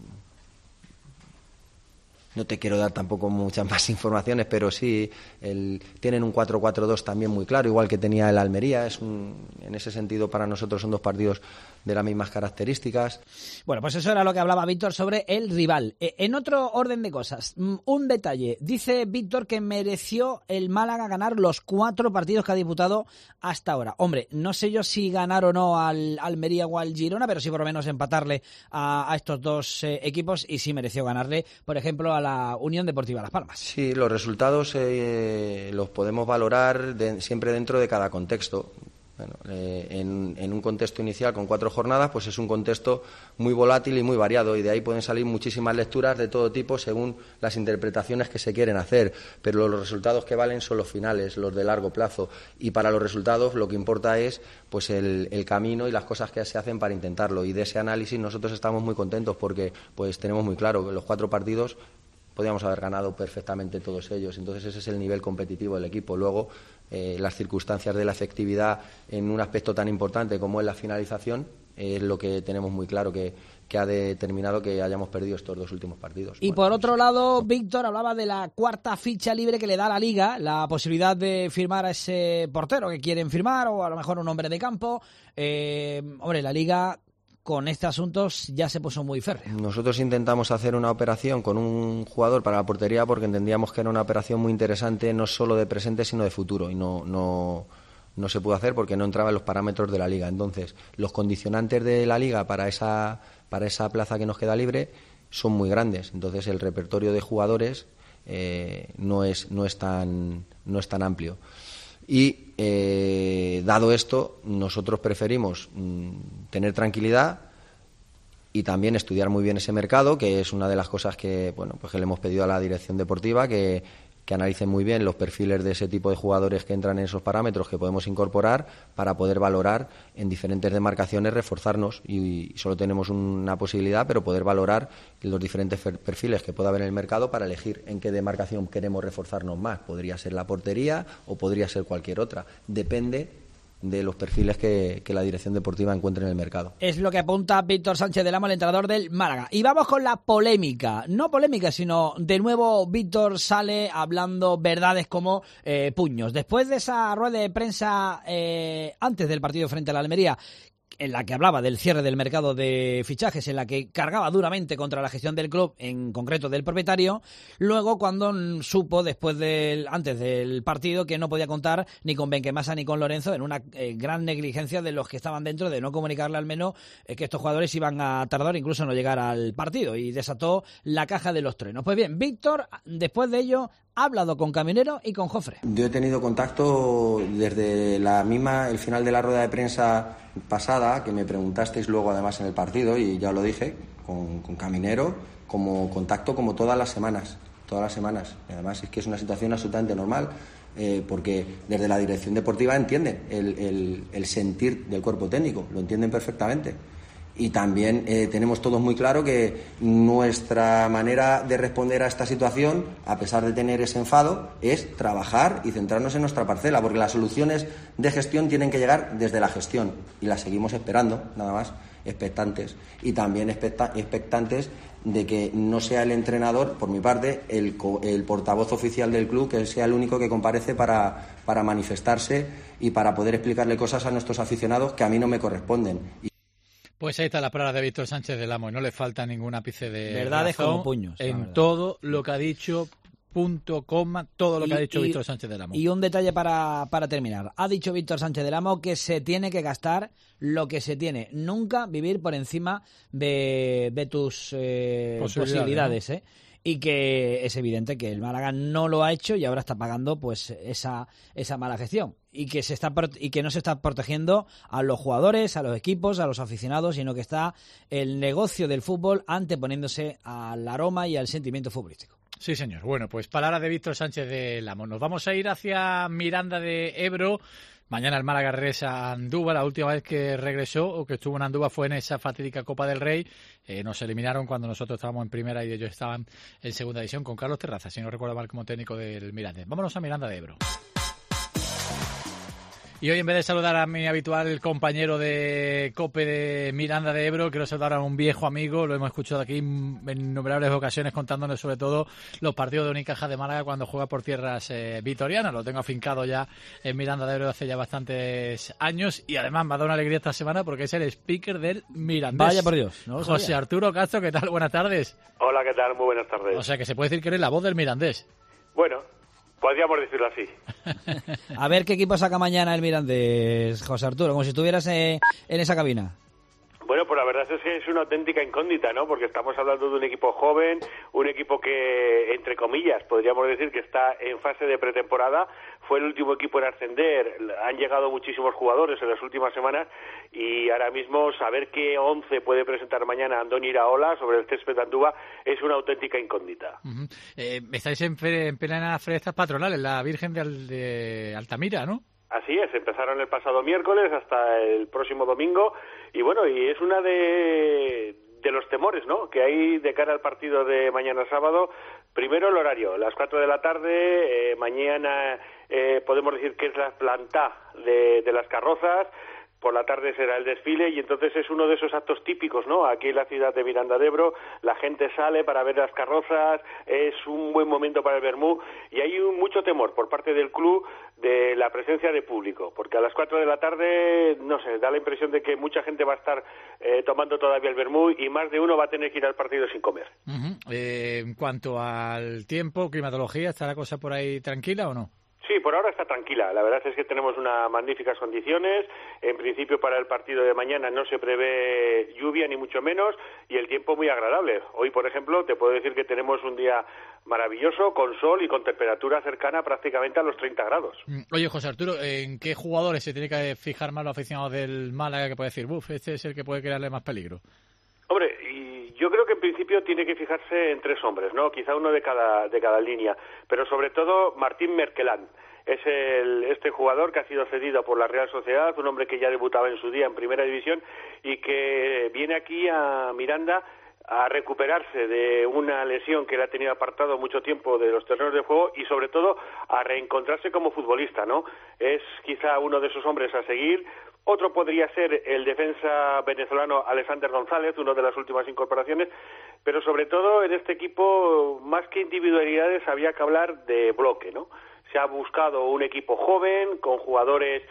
no te quiero dar tampoco muchas más informaciones, pero sí, el, tienen un cuatro cuatro dos también muy claro, igual que tenía el Almería. Es un, en ese sentido, para nosotros son dos partidos de las mismas características. Bueno, pues eso era lo que hablaba Víctor sobre el rival. Eh, en otro orden de cosas, un detalle. Dice Víctor que mereció el Málaga ganar los cuatro partidos que ha disputado hasta ahora. Hombre, no sé yo si ganar o no al Almería o al Girona, pero sí por lo menos empatarle a, a estos dos eh, equipos y sí mereció ganarle, por ejemplo, a la Unión Deportiva Las Palmas. Sí, los resultados eh, los podemos valorar de, siempre dentro de cada contexto. Bueno, eh, en, en un contexto inicial con cuatro jornadas, pues es un contexto muy volátil y muy variado, y de ahí pueden salir muchísimas lecturas de todo tipo según las interpretaciones que se quieren hacer, pero los resultados que valen son los finales, los de largo plazo, y para los resultados lo que importa es pues el, el camino y las cosas que se hacen para intentarlo, y de ese análisis nosotros estamos muy contentos porque pues tenemos muy claro que los cuatro partidos podíamos haber ganado perfectamente todos ellos. Entonces ese es el nivel competitivo del equipo. Luego eh, las circunstancias de la efectividad en un aspecto tan importante como es la finalización es lo que tenemos muy claro que, que ha determinado que hayamos perdido estos dos últimos partidos. Y bueno, por otro lado, Víctor hablaba de la cuarta ficha libre que le da a la Liga, la posibilidad de firmar a ese portero que quieren firmar o a lo mejor un hombre de campo. Eh, hombre, la Liga con este asunto ya se puso muy férreo. Nosotros intentamos hacer una operación con un jugador para la portería porque entendíamos que era una operación muy interesante, no solo de presente, sino de futuro, y no... no no se pudo hacer porque no entraba en los parámetros de la Liga. Entonces, los condicionantes de la Liga para esa, para esa plaza que nos queda libre son muy grandes. Entonces, el repertorio de jugadores eh, no es, no es tan, no es tan amplio. Y, eh, dado esto, nosotros preferimos mmm, tener tranquilidad y también estudiar muy bien ese mercado, que es una de las cosas que, bueno, pues que le hemos pedido a la dirección deportiva, que que analicen muy bien los perfiles de ese tipo de jugadores que entran en esos parámetros que podemos incorporar para poder valorar en diferentes demarcaciones, reforzarnos, y, y solo tenemos una posibilidad, pero poder valorar los diferentes perfiles que pueda haber en el mercado para elegir en qué demarcación queremos reforzarnos más. Podría ser la portería o podría ser cualquier otra. Depende de los perfiles que, que la dirección deportiva encuentre en el mercado. Es lo que apunta Víctor Sánchez del Amo, el entrenador del Málaga. Y vamos con la polémica. No polémica, sino de nuevo Víctor sale hablando verdades como eh, puños. Después de esa rueda de prensa eh, antes del partido frente a la Almería, en la que hablaba del cierre del mercado de fichajes, en la que cargaba duramente contra la gestión del club, en concreto del propietario, luego cuando supo, después del antes del partido, que no podía contar ni con Benquemasa ni con Lorenzo, en una eh, gran negligencia de los que estaban dentro, de no comunicarle al menos eh, que estos jugadores iban a tardar incluso en no llegar al partido, y desató la caja de los truenos. Pues bien, Víctor, después de ello, ha hablado con Caminero y con Jofre. Yo he tenido contacto desde la misma, el final de la rueda de prensa pasada, que me preguntasteis luego además en el partido, y ya lo dije, con, con Caminero, como contacto como todas las semanas, todas las semanas. Y además es que es una situación absolutamente normal, eh, porque desde la dirección deportiva entienden el, el, el sentir del cuerpo técnico, lo entienden perfectamente. Y también eh, tenemos todos muy claro que nuestra manera de responder a esta situación, a pesar de tener ese enfado, es trabajar y centrarnos en nuestra parcela, porque las soluciones de gestión tienen que llegar desde la gestión, y las seguimos esperando, nada más, expectantes. Y también expecta- expectantes de que no sea el entrenador, por mi parte, el, co- el portavoz oficial del club, que sea el único que comparece para, para manifestarse y para poder explicarle cosas a nuestros aficionados que a mí no me corresponden. Y Pues ahí están las palabras de Víctor Sánchez del Amo, y no le falta ningún ápice de verdades razón como puños, en todo lo que ha dicho, punto, coma, todo lo que y, ha dicho y, Víctor Sánchez del Amo. Y un detalle para, para terminar. Ha dicho Víctor Sánchez del Amo que se tiene que gastar lo que se tiene. Nunca vivir por encima de, de tus eh, posibilidades, posibilidades ¿no? ¿eh? Y que es evidente que el Málaga no lo ha hecho y ahora está pagando pues esa esa mala gestión, y que se está y que no se está protegiendo a los jugadores, a los equipos, a los aficionados, sino que está el negocio del fútbol anteponiéndose al aroma y al sentimiento futbolístico. Sí, señor. Bueno, pues palabras de Víctor Sánchez del Amo. Nos vamos a ir hacia Miranda de Ebro. Mañana el Málaga regresa a Andúba. La última vez que regresó o que estuvo en Andúba fue en esa fatídica Copa del Rey. Eh, nos eliminaron cuando nosotros estábamos en primera y ellos estaban en segunda división, con Carlos Terraza, si no recuerdo mal, como técnico del Mirandés. Vámonos a Miranda de Ebro. Y hoy, en vez de saludar a mi habitual compañero de COPE de Miranda de Ebro, quiero saludar a un viejo amigo. Lo hemos escuchado aquí en innumerables ocasiones contándonos sobre todo los partidos de Unicaja de Málaga cuando juega por tierras eh, vitorianas. Lo tengo afincado ya en Miranda de Ebro hace ya bastantes años, y además me ha dado una alegría esta semana porque es el speaker del Mirandés. Vaya por Dios, no lo sabía. José Arturo Castro, ¿qué tal? Buenas tardes. Hola, ¿qué tal? Muy buenas tardes. O sea que se puede decir que eres la voz del Mirandés. Bueno, podríamos decirlo así. A ver qué equipo saca mañana el Mirandés, José Arturo, como si estuvieras eh, en esa cabina. Bueno, pues la verdad es que es una auténtica incógnita, ¿no? Porque estamos hablando de un equipo joven, un equipo que, entre comillas, podríamos decir que está en fase de pretemporada. Fue el último equipo en ascender. Han llegado muchísimos jugadores en las últimas semanas y ahora mismo saber qué once puede presentar mañana Andoni Iraola sobre el césped de Andúba es una auténtica incógnita. Uh-huh. Eh, estáis en, en plenas fiestas patronales, la Virgen de, Al, de Altamira, ¿no? Así es, empezaron el pasado miércoles hasta el próximo domingo, y bueno, y es una de, de los temores, ¿no?, que hay de cara al partido de mañana sábado. Primero el horario, las cuatro de la tarde, eh, mañana eh, podemos decir que es la planta de, de las carrozas. por la tarde será el desfile y entonces es uno de esos actos típicos, ¿no? Aquí en la ciudad de Miranda de Ebro, la gente sale para ver las carrozas, es un buen momento para el vermú y hay un, mucho temor por parte del club de la presencia de público, porque a las cuatro de la tarde, no sé, da la impresión de que mucha gente va a estar eh, tomando todavía el vermú y más de uno va a tener que ir al partido sin comer. Uh-huh. Eh, en cuanto al tiempo, climatología, ¿está la cosa por ahí tranquila o no? Sí, por ahora está tranquila. La verdad es que tenemos unas magníficas condiciones. En principio, para el partido de mañana no se prevé lluvia, ni mucho menos, y el tiempo muy agradable. Hoy, por ejemplo, te puedo decir que tenemos un día maravilloso, con sol y con temperatura cercana prácticamente a los treinta grados. Oye, José Arturo, ¿en qué jugadores se tiene que fijar más los aficionados del Málaga que puede decir, buf, este es el que puede crearle más peligro? Hombre, y yo creo que en principio tiene que fijarse en tres hombres, ¿no? Quizá uno de cada de cada línea, pero sobre todo Martín Merkelán. Es el, este jugador que ha sido cedido por la Real Sociedad, un hombre que ya debutaba en su día en Primera División y que viene aquí a Miranda a recuperarse de una lesión que le ha tenido apartado mucho tiempo de los terrenos de juego y sobre todo a reencontrarse como futbolista, ¿no? Es quizá uno de esos hombres a seguir. Otro podría ser el defensa venezolano Alexander González, uno de las últimas incorporaciones, pero sobre todo en este equipo, más que individualidades, había que hablar de bloque, ¿no? Se ha buscado un equipo joven, con jugadores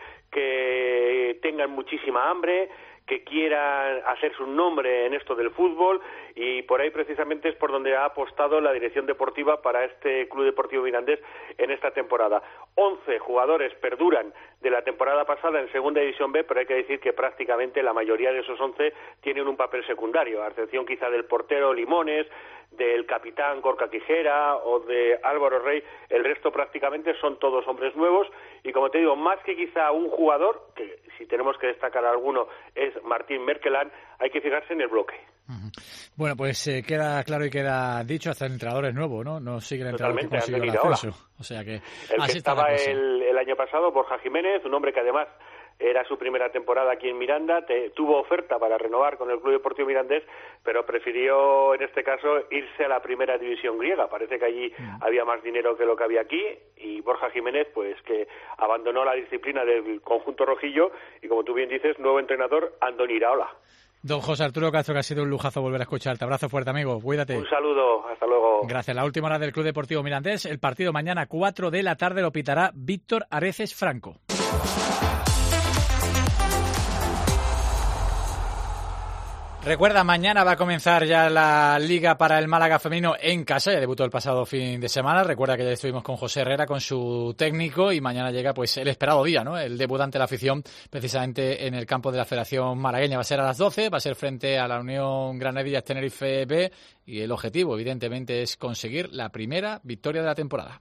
que tengan muchísima hambre, que quieran hacerse un nombre en esto del fútbol y por ahí precisamente es por donde ha apostado la dirección deportiva para este Club Deportivo Mirandés en esta temporada. once jugadores perduran de la temporada pasada en Segunda División B, pero hay que decir que prácticamente la mayoría de esos once tienen un papel secundario, a excepción quizá del portero Limones, del capitán Gorka Quijera o de Álvaro Rey. El resto prácticamente son todos hombres nuevos y como te digo, más que quizá un jugador, que si tenemos que destacar a alguno es Martín Merkelán, hay que fijarse en el bloque. Uh-huh. Bueno, pues eh, queda claro y queda dicho, hasta el entrenador es nuevo, ¿no? No sigue el entrenador que consiguió el ascenso. O sea que el así que está estaba la cosa. El, el año pasado, Borja Jiménez, un hombre que además era su primera temporada aquí en Miranda, te, tuvo oferta para renovar con el Club Deportivo Mirandés, pero prefirió en este caso irse a la primera división griega. Parece que allí mm. había más dinero que lo que había aquí y Borja Jiménez pues que abandonó la disciplina del conjunto rojillo y como tú bien dices, nuevo entrenador Andoni Iraola. Don José Arturo Castro, que ha sido un lujazo volver a escucharte. Abrazo fuerte, amigo. Cuídate. Un saludo. Hasta luego. Gracias. La última hora del Club Deportivo Mirandés. El partido mañana, cuatro de la tarde, lo pitará Víctor Areces Franco. Recuerda, mañana va a comenzar ya la Liga para el Málaga femenino en casa. Ya debutó el pasado fin de semana. Recuerda que ya estuvimos con José Herrera, con su técnico, y mañana llega pues el esperado día, ¿no? El debutante de la afición, precisamente en el campo de la Federación Malagueña. Va a ser a las doce, va a ser frente a la Unión Granadillas Tenerife B, y el objetivo, evidentemente, es conseguir la primera victoria de la temporada.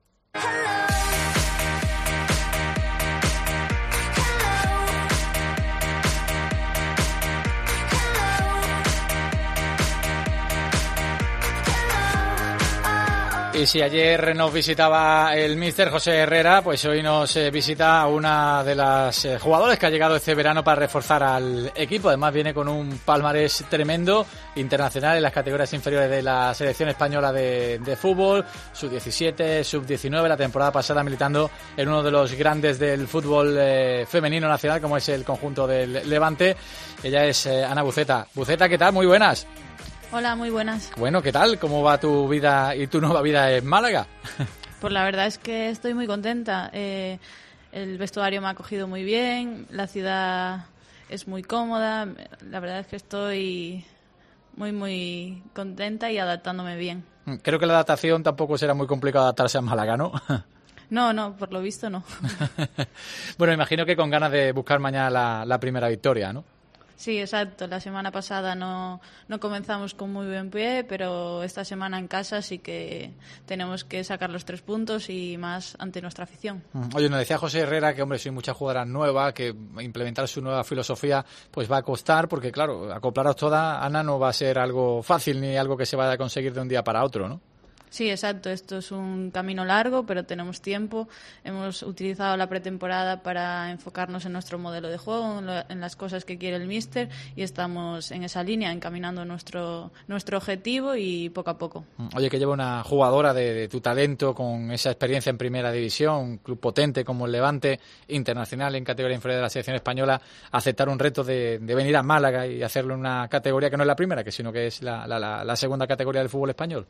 Y si ayer nos visitaba el míster José Herrera, pues hoy nos eh, visita una de las eh, jugadoras que ha llegado este verano para reforzar al equipo. Además viene con un palmarés tremendo, internacional en las categorías inferiores de la selección española de, de fútbol, sub diecisiete, sub diecinueve, la temporada pasada militando en uno de los grandes del fútbol eh, femenino nacional, como es el conjunto del Levante. Ella es eh, Ana Buceta. Buceta, ¿qué tal? Muy buenas. Hola, muy buenas. Bueno, ¿qué tal? ¿Cómo va tu vida y tu nueva vida en Málaga? Pues la verdad es que estoy muy contenta. Eh, el vestuario me ha acogido muy bien, la ciudad es muy cómoda. La verdad es que estoy muy, muy contenta y adaptándome bien. Creo que la adaptación tampoco será muy complicado adaptarse a Málaga, ¿no? No, no, por lo visto no. Bueno, imagino que con ganas de buscar mañana la, la primera victoria, ¿no? Sí, exacto. La semana pasada no, no comenzamos con muy buen pie, pero esta semana en casa sí que tenemos que sacar los tres puntos y más ante nuestra afición. Oye, nos decía José Herrera que, hombre, soy mucha jugadora nueva, que implementar su nueva filosofía pues va a costar, porque, claro, acoplaros toda, Ana, no va a ser algo fácil ni algo que se vaya a conseguir de un día para otro, ¿no? Sí, exacto. Esto es un camino largo, pero tenemos tiempo. Hemos utilizado la pretemporada para enfocarnos en nuestro modelo de juego, en, lo, en las cosas que quiere el míster, y estamos en esa línea, encaminando nuestro nuestro objetivo y poco a poco. Oye, que lleva una jugadora de, de tu talento, con esa experiencia en Primera División, un club potente como el Levante, internacional en categoría inferior de la selección española, aceptar un reto de, de venir a Málaga y hacerlo en una categoría que no es la primera, que sino que es la, la, la, la segunda categoría del fútbol español.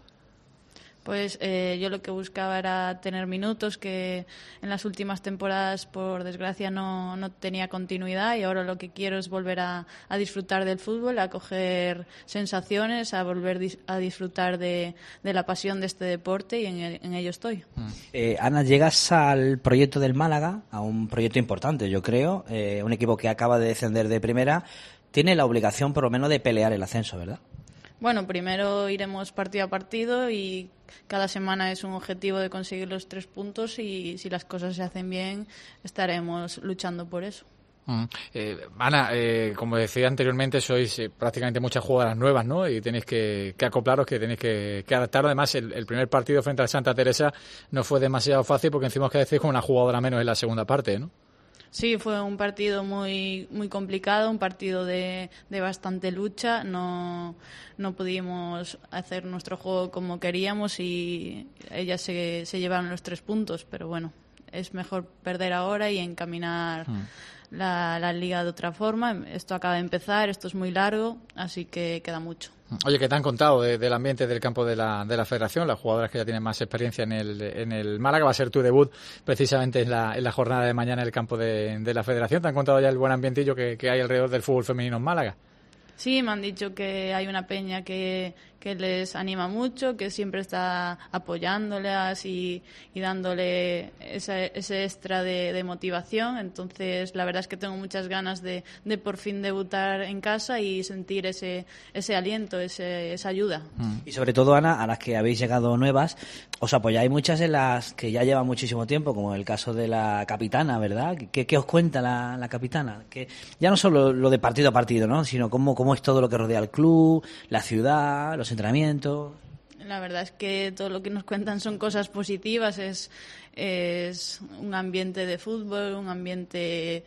Pues eh, yo lo que buscaba era tener minutos, que en las últimas temporadas, por desgracia, no, no tenía continuidad, y ahora lo que quiero es volver a, a disfrutar del fútbol, a coger sensaciones, a volver dis- a disfrutar de, de la pasión de este deporte, y en, el, en ello estoy. Eh, Ana, llegas al proyecto del Málaga, a un proyecto importante, yo creo, eh, un equipo que acaba de descender de primera, tiene la obligación por lo menos de pelear el ascenso, ¿verdad? Bueno, primero iremos partido a partido y cada semana es un objetivo de conseguir los tres puntos, y si las cosas se hacen bien estaremos luchando por eso. Mm. Eh, Ana, eh, como decía anteriormente, sois eh, prácticamente muchas jugadoras nuevas, ¿no? Y tenéis que, que acoplaros, que tenéis que, que adaptaros. Además, el, el primer partido frente al Santa Teresa no fue demasiado fácil, porque encima os quedasteis con una jugadora menos en la segunda parte, ¿no? Sí, fue un partido muy muy complicado, un partido de, de bastante lucha. No, no pudimos hacer nuestro juego como queríamos y ellas se, se llevaron los tres puntos, pero bueno, es mejor perder ahora y encaminar mm. la, la liga de otra forma. Esto acaba de empezar, esto es muy largo, así que queda mucho. Oye, ¿qué te han contado de, del ambiente del campo de la, de la Federación? Las jugadoras que ya tienen más experiencia en el, en el Málaga, va a ser tu debut precisamente en la, en la jornada de mañana en el campo de, de la Federación. ¿Te han contado ya el buen ambientillo que, que hay alrededor del fútbol femenino en Málaga? Sí, me han dicho que hay una peña que, que les anima mucho, que siempre está apoyándolas y, y dándole ese, ese extra de, de motivación. Entonces, la verdad es que tengo muchas ganas de, de por fin debutar en casa y sentir ese, ese aliento, ese, esa ayuda. Y sobre todo, Ana, a las que habéis llegado nuevas, os apoyáis muchas en las que ya llevan muchísimo tiempo, como el caso de la capitana, ¿verdad? ¿Qué, qué os cuenta la, la capitana? Que ya no solo lo de partido a partido, ¿no? Sino cómo, cómo es todo lo que rodea al club, la ciudad, los entrenamientos. La verdad es que todo lo que nos cuentan son cosas positivas, es, es un ambiente de fútbol, un ambiente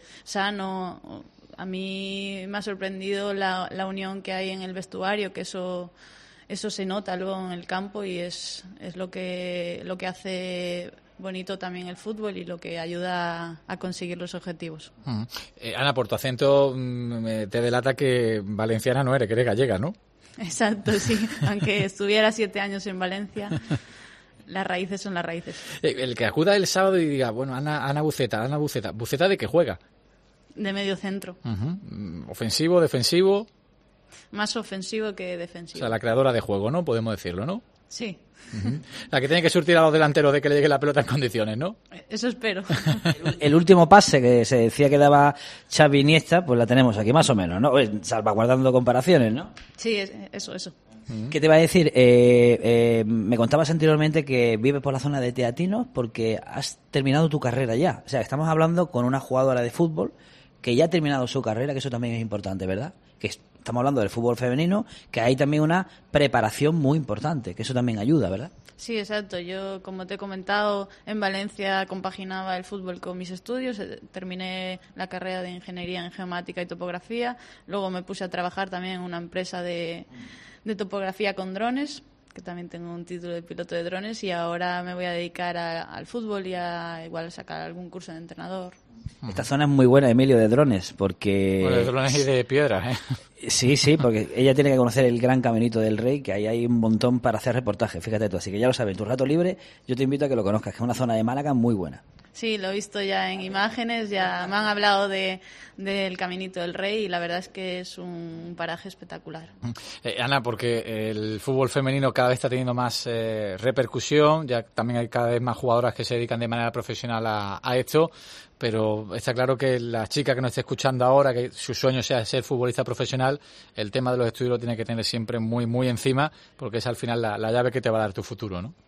sano. A mí me ha sorprendido la, la unión que hay en el vestuario, que eso eso se nota luego en el campo, y es, es lo que lo que hace bonito también el fútbol y lo que ayuda a conseguir los objetivos. Uh-huh. Eh, Ana, por tu acento mmm, te delata que valenciana no eres, que eres gallega, ¿no? Exacto, sí. Aunque estuviera siete años en Valencia, las raíces son las raíces. Eh, el que acuda el sábado y diga, bueno, Ana, Ana Buceta, Ana Buceta, ¿Buceta de qué juega? De medio centro. Uh-huh. ¿Ofensivo, defensivo? Más ofensivo que defensivo. O sea, la creadora de juego, ¿no? Podemos decirlo, ¿no? Sí. Uh-huh. La que tiene que surtir a los delanteros de que le llegue la pelota en condiciones, ¿no? Eso espero. El, el último pase que se decía que daba Xavi Iniesta, pues la tenemos aquí más o menos, ¿no? Salvaguardando comparaciones, ¿no? Sí, eso, eso. ¿Qué te iba a decir? Eh, eh, me contabas anteriormente que vives por la zona de Teatinos porque has terminado tu carrera ya. O sea, estamos hablando con una jugadora de fútbol que ya ha terminado su carrera, que eso también es importante, ¿verdad? Que estamos hablando del fútbol femenino, que hay también una preparación muy importante, que eso también ayuda, ¿verdad? Sí, exacto. Yo, como te he comentado, en Valencia compaginaba el fútbol con mis estudios. Terminé la carrera de ingeniería en geomática y topografía. Luego me puse a trabajar también en una empresa de, de topografía con drones, que también tengo un título de piloto de drones, y ahora me voy a dedicar a, al fútbol y a igual sacar algún curso de entrenador. Esta zona es muy buena, Emilio, de drones, porque... Bueno, de drones y de piedras, ¿eh? Sí, sí, porque ella tiene que conocer el Gran Caminito del Rey, que ahí hay un montón para hacer reportajes, fíjate tú. Así que ya lo sabes, en tu rato libre yo te invito a que lo conozcas, que es una zona de Málaga muy buena. Sí, lo he visto ya en imágenes, ya me han hablado de del Caminito del Rey, y la verdad es que es un paraje espectacular. Eh, Ana, porque el fútbol femenino cada vez está teniendo más eh, repercusión, ya también hay cada vez más jugadoras que se dedican de manera profesional a, a esto, pero está claro que la chica que nos esté escuchando ahora, que su sueño sea ser futbolista profesional, el tema de los estudios lo tiene que tener siempre muy muy encima, porque es al final la, la llave que te va a dar tu futuro, ¿no?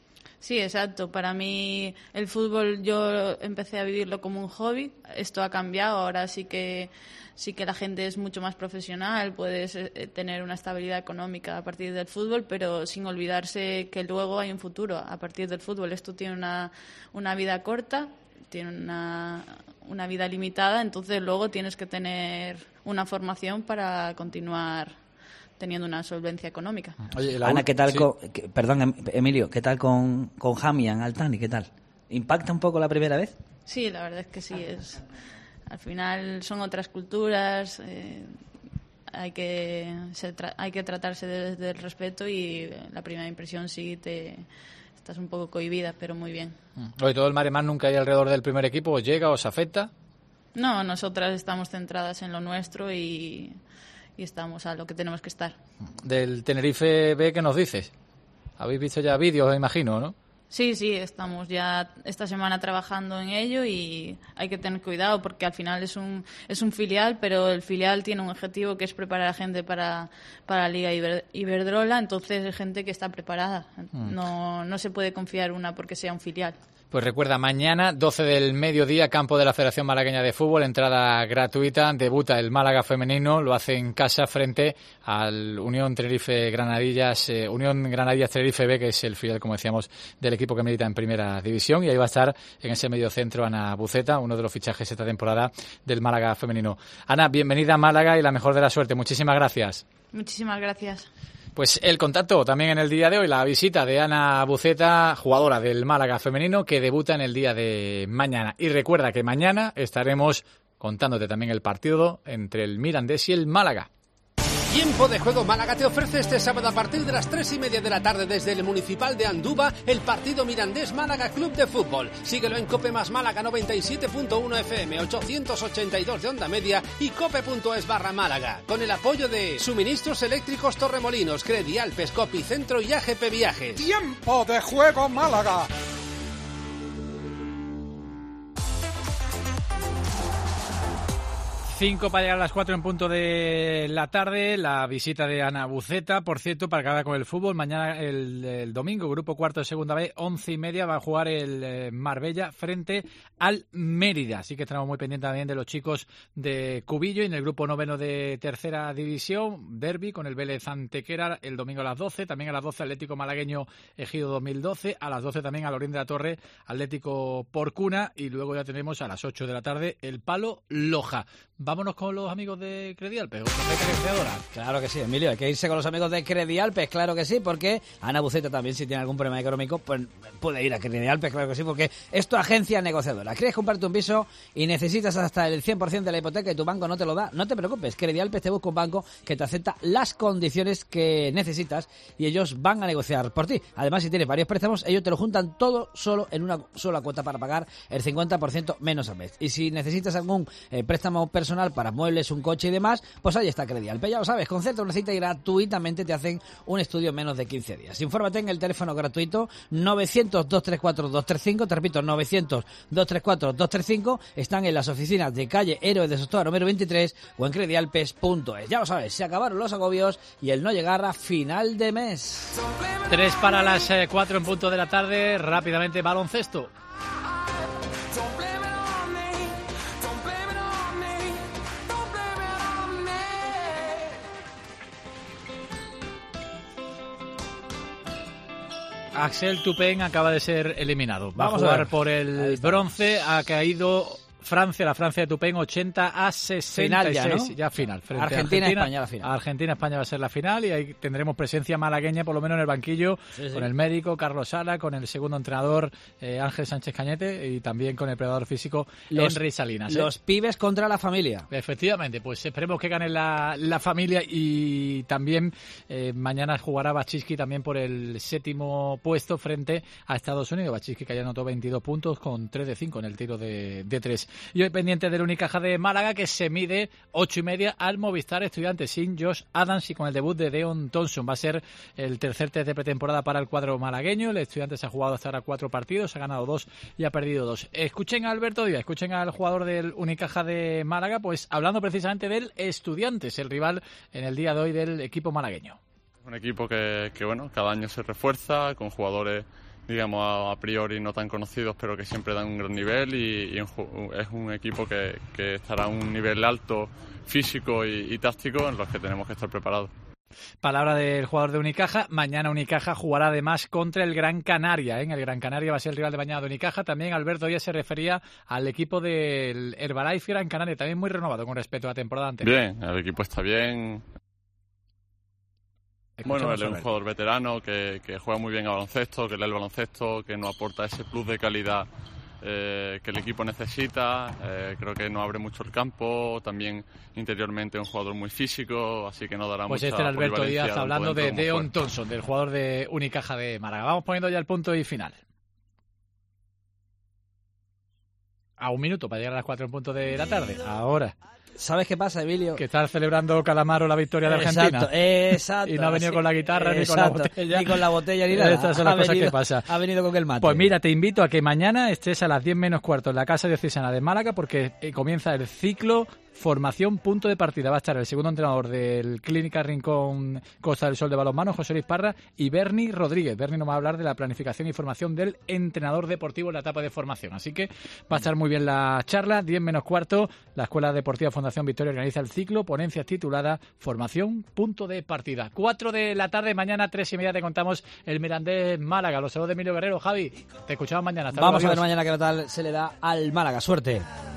Sí, exacto. Para mí el fútbol yo empecé a vivirlo como un hobby. Esto ha cambiado. Ahora sí que sí que la gente es mucho más profesional, puedes eh, tener una estabilidad económica a partir del fútbol, pero sin olvidarse que luego hay un futuro a partir del fútbol. Esto tiene una, una vida corta, tiene una, una vida limitada, entonces luego tienes que tener una formación para continuar teniendo una solvencia económica. Oye, Ana, ¿qué tal? Sí. Con, que, perdón, Emilio, ¿qué tal con, con Hamian Altani? ¿Qué tal? ¿Impacta un poco la primera vez? Sí, la verdad es que sí. Es, al final son otras culturas, eh, hay que se tra- hay que tratarse desde el respeto y la primera impresión sí te estás un poco cohibida, pero muy bien. Oye, todo el maremar nunca hay alrededor del primer equipo, ¿os llega, os afecta? No, nosotras estamos centradas en lo nuestro y y estamos a lo que tenemos que estar. Del Tenerife B, ¿qué nos dices? Habéis visto ya vídeos, me imagino, ¿no? Sí, sí, estamos ya esta semana trabajando en ello y hay que tener cuidado porque al final es un es un filial, pero el filial tiene un objetivo que es preparar a gente para, para la Liga Iber, Iberdrola, entonces es gente que está preparada. Mm. No, no se puede confiar una porque sea un filial. Pues recuerda, mañana, doce del mediodía, campo de la Federación Malagueña de Fútbol, entrada gratuita, debuta el Málaga femenino, lo hace en casa frente al Unión Tenerife Granadillas, eh, Unión Granadillas Tenerife B, que es el filial, como decíamos, del equipo que milita en Primera División, y ahí va a estar en ese medio centro Ana Buceta, uno de los fichajes esta temporada del Málaga femenino. Ana, bienvenida a Málaga y la mejor de la suerte. Muchísimas gracias. Muchísimas gracias. Pues el contacto también en el día de hoy, la visita de Ana Buceta, jugadora del Málaga femenino, que debuta en el día de mañana. Y recuerda que mañana estaremos contándote también el partido entre el Mirandés y el Málaga. Tiempo de Juego Málaga te ofrece este sábado a partir de las tres y media de la tarde desde el Municipal de Andúba el partido Mirandés Málaga Club de Fútbol. Síguelo en Cope más Málaga noventa y siete punto uno F M, ochocientos ochenta y dos de onda media y cope.es barra Málaga. Con el apoyo de Suministros Eléctricos Torremolinos, Credial, Pescopi Centro y A G P Viajes. Tiempo de Juego Málaga. Cinco para llegar a las cuatro en punto de la tarde, la visita de Ana Buceta, por cierto, para acabar con el fútbol, mañana el, el domingo, grupo cuarto de segunda B, once y media, va a jugar el eh, Marbella frente al Mérida, así que estaremos muy pendientes también de los chicos de Cubillo, y en el grupo noveno de tercera división, derbi con el Vélez Antequera el domingo a las doce, también a las doce Atlético Malagueño Ejido dos mil doce, a las doce también a Lorín de la Torre Atlético Porcuna, y luego ya tenemos a las ocho de la tarde el Palo Loja. Vámonos con los amigos de Credialpes, otra beca creadora. Claro que sí, Emilio, hay que irse con los amigos de Credialpes, claro que sí, porque Ana Buceta también, si tiene algún problema económico, pues puede ir a Credialpes, claro que sí, porque es tu agencia negociadora. ¿Quieres comprarte un piso y necesitas hasta el cien por ciento de la hipoteca y tu banco no te lo da? No te preocupes, Credialpes te busca un banco que te acepta las condiciones que necesitas y ellos van a negociar por ti. Además, si tienes varios préstamos, ellos te lo juntan todo solo en una sola cuota para pagar el cincuenta por ciento menos al mes. Y si necesitas algún eh, préstamo personal para muebles, un coche y demás, pues ahí está Credialpes. Ya lo sabes, concerta una cita y gratuitamente te hacen un estudio en menos de quince días. Infórmate en el teléfono gratuito novecientos, dos treinta y cuatro, dos treinta y cinco, te repito, novecientos, dos treinta y cuatro, dos treinta y cinco, están en las oficinas de calle Héroes de Sostoa número veintitrés o en credialpes punto es. Ya lo sabes, se acabaron los agobios y el no llegar a final de mes. Tres para las eh, cuatro en punto de la tarde, rápidamente baloncesto. Axel Toupin acaba de ser eliminado. Va Vamos a jugar a por el bronce. Ha caído Francia, la Francia de Toupin, ochenta a sesenta y seis. Final ya, ¿no? Ya final. Frente Argentina, a Argentina, España la final. Argentina, España va a ser la final y ahí tendremos presencia malagueña, por lo menos en el banquillo, sí, sí. Con el médico Carlos Sala, con el segundo entrenador eh, Ángel Sánchez Cañete y también con el preparador físico los, Henry Salinas. ¿eh? Los pibes contra la familia. Efectivamente, pues esperemos que gane la, la familia y también eh, mañana jugará Bachiski también por el séptimo puesto frente a Estados Unidos. Bachiski que ya anotó veintidós puntos con tres de cinco en el tiro de, de tres. Y hoy pendiente del Unicaja de Málaga, que se mide ocho y media al Movistar Estudiantes sin Josh Adams y con el debut de Deon Thompson. Va a ser el tercer test de pretemporada para el cuadro malagueño. El Estudiantes ha jugado hasta ahora cuatro partidos, ha ganado dos y ha perdido dos. Escuchen a Alberto Díaz, escuchen al jugador del Unicaja de Málaga, pues hablando precisamente del Estudiantes, el rival en el día de hoy del equipo malagueño. Un equipo que, que bueno, cada año se refuerza con jugadores digamos, a, a priori no tan conocidos, pero que siempre dan un gran nivel y, y es un equipo que, que estará a un nivel alto físico y, y táctico en los que tenemos que estar preparados. Palabra del jugador de Unicaja. Mañana Unicaja jugará además contra el Gran Canaria, ¿eh? El Gran Canaria va a ser el rival de mañana de Unicaja. También Alberto ya se refería al equipo del Herbalife Gran Canaria, también muy renovado con respecto a la temporada anterior. Bien, el equipo está bien. Bueno, él es un jugador veterano que, que juega muy bien a baloncesto, que lee el baloncesto, que nos aporta ese plus de calidad eh, que el equipo necesita. Eh, creo que no abre mucho el campo, también interiormente es un jugador muy físico, así que no dará pues mucha este era Alberto Díaz hablando de Deon fuerte. Thompson, del jugador de Unicaja de Málaga. Vamos poniendo ya el punto y final. A un minuto para llegar a las cuatro en punto de la tarde. Ahora. ¿Sabes qué pasa, Emilio? Que está celebrando Calamaro la victoria de exacto, Argentina. Exacto. Y no ha venido sí, con la guitarra exacto, ni con la botella. Ni con la botella ni nada. Estas son las ha cosas venido, que pasan. Ha venido con el mate. Pues mira, te invito a que mañana estés a las diez menos cuarto en la Casa Diocesana de Málaga porque comienza el ciclo Formación Punto de Partida. Va a estar el segundo entrenador del Clínica Rincón Costa del Sol de balonmano, José Luis Parra, y Berni Rodríguez. Berni nos va a hablar de la planificación y formación del entrenador deportivo en la etapa de formación. Así que va a estar muy bien la charla. diez menos cuarto, la Escuela Deportiva Fundación Victoria organiza el ciclo, ponencia titulada Formación Punto de Partida. cuatro de la tarde, mañana tres y media te contamos el Mirandés Málaga. Los saludos de Emilio Guerrero. Javi, te escuchamos mañana. Hasta Vamos luego, a ver mañana qué tal se le da al Málaga. Suerte.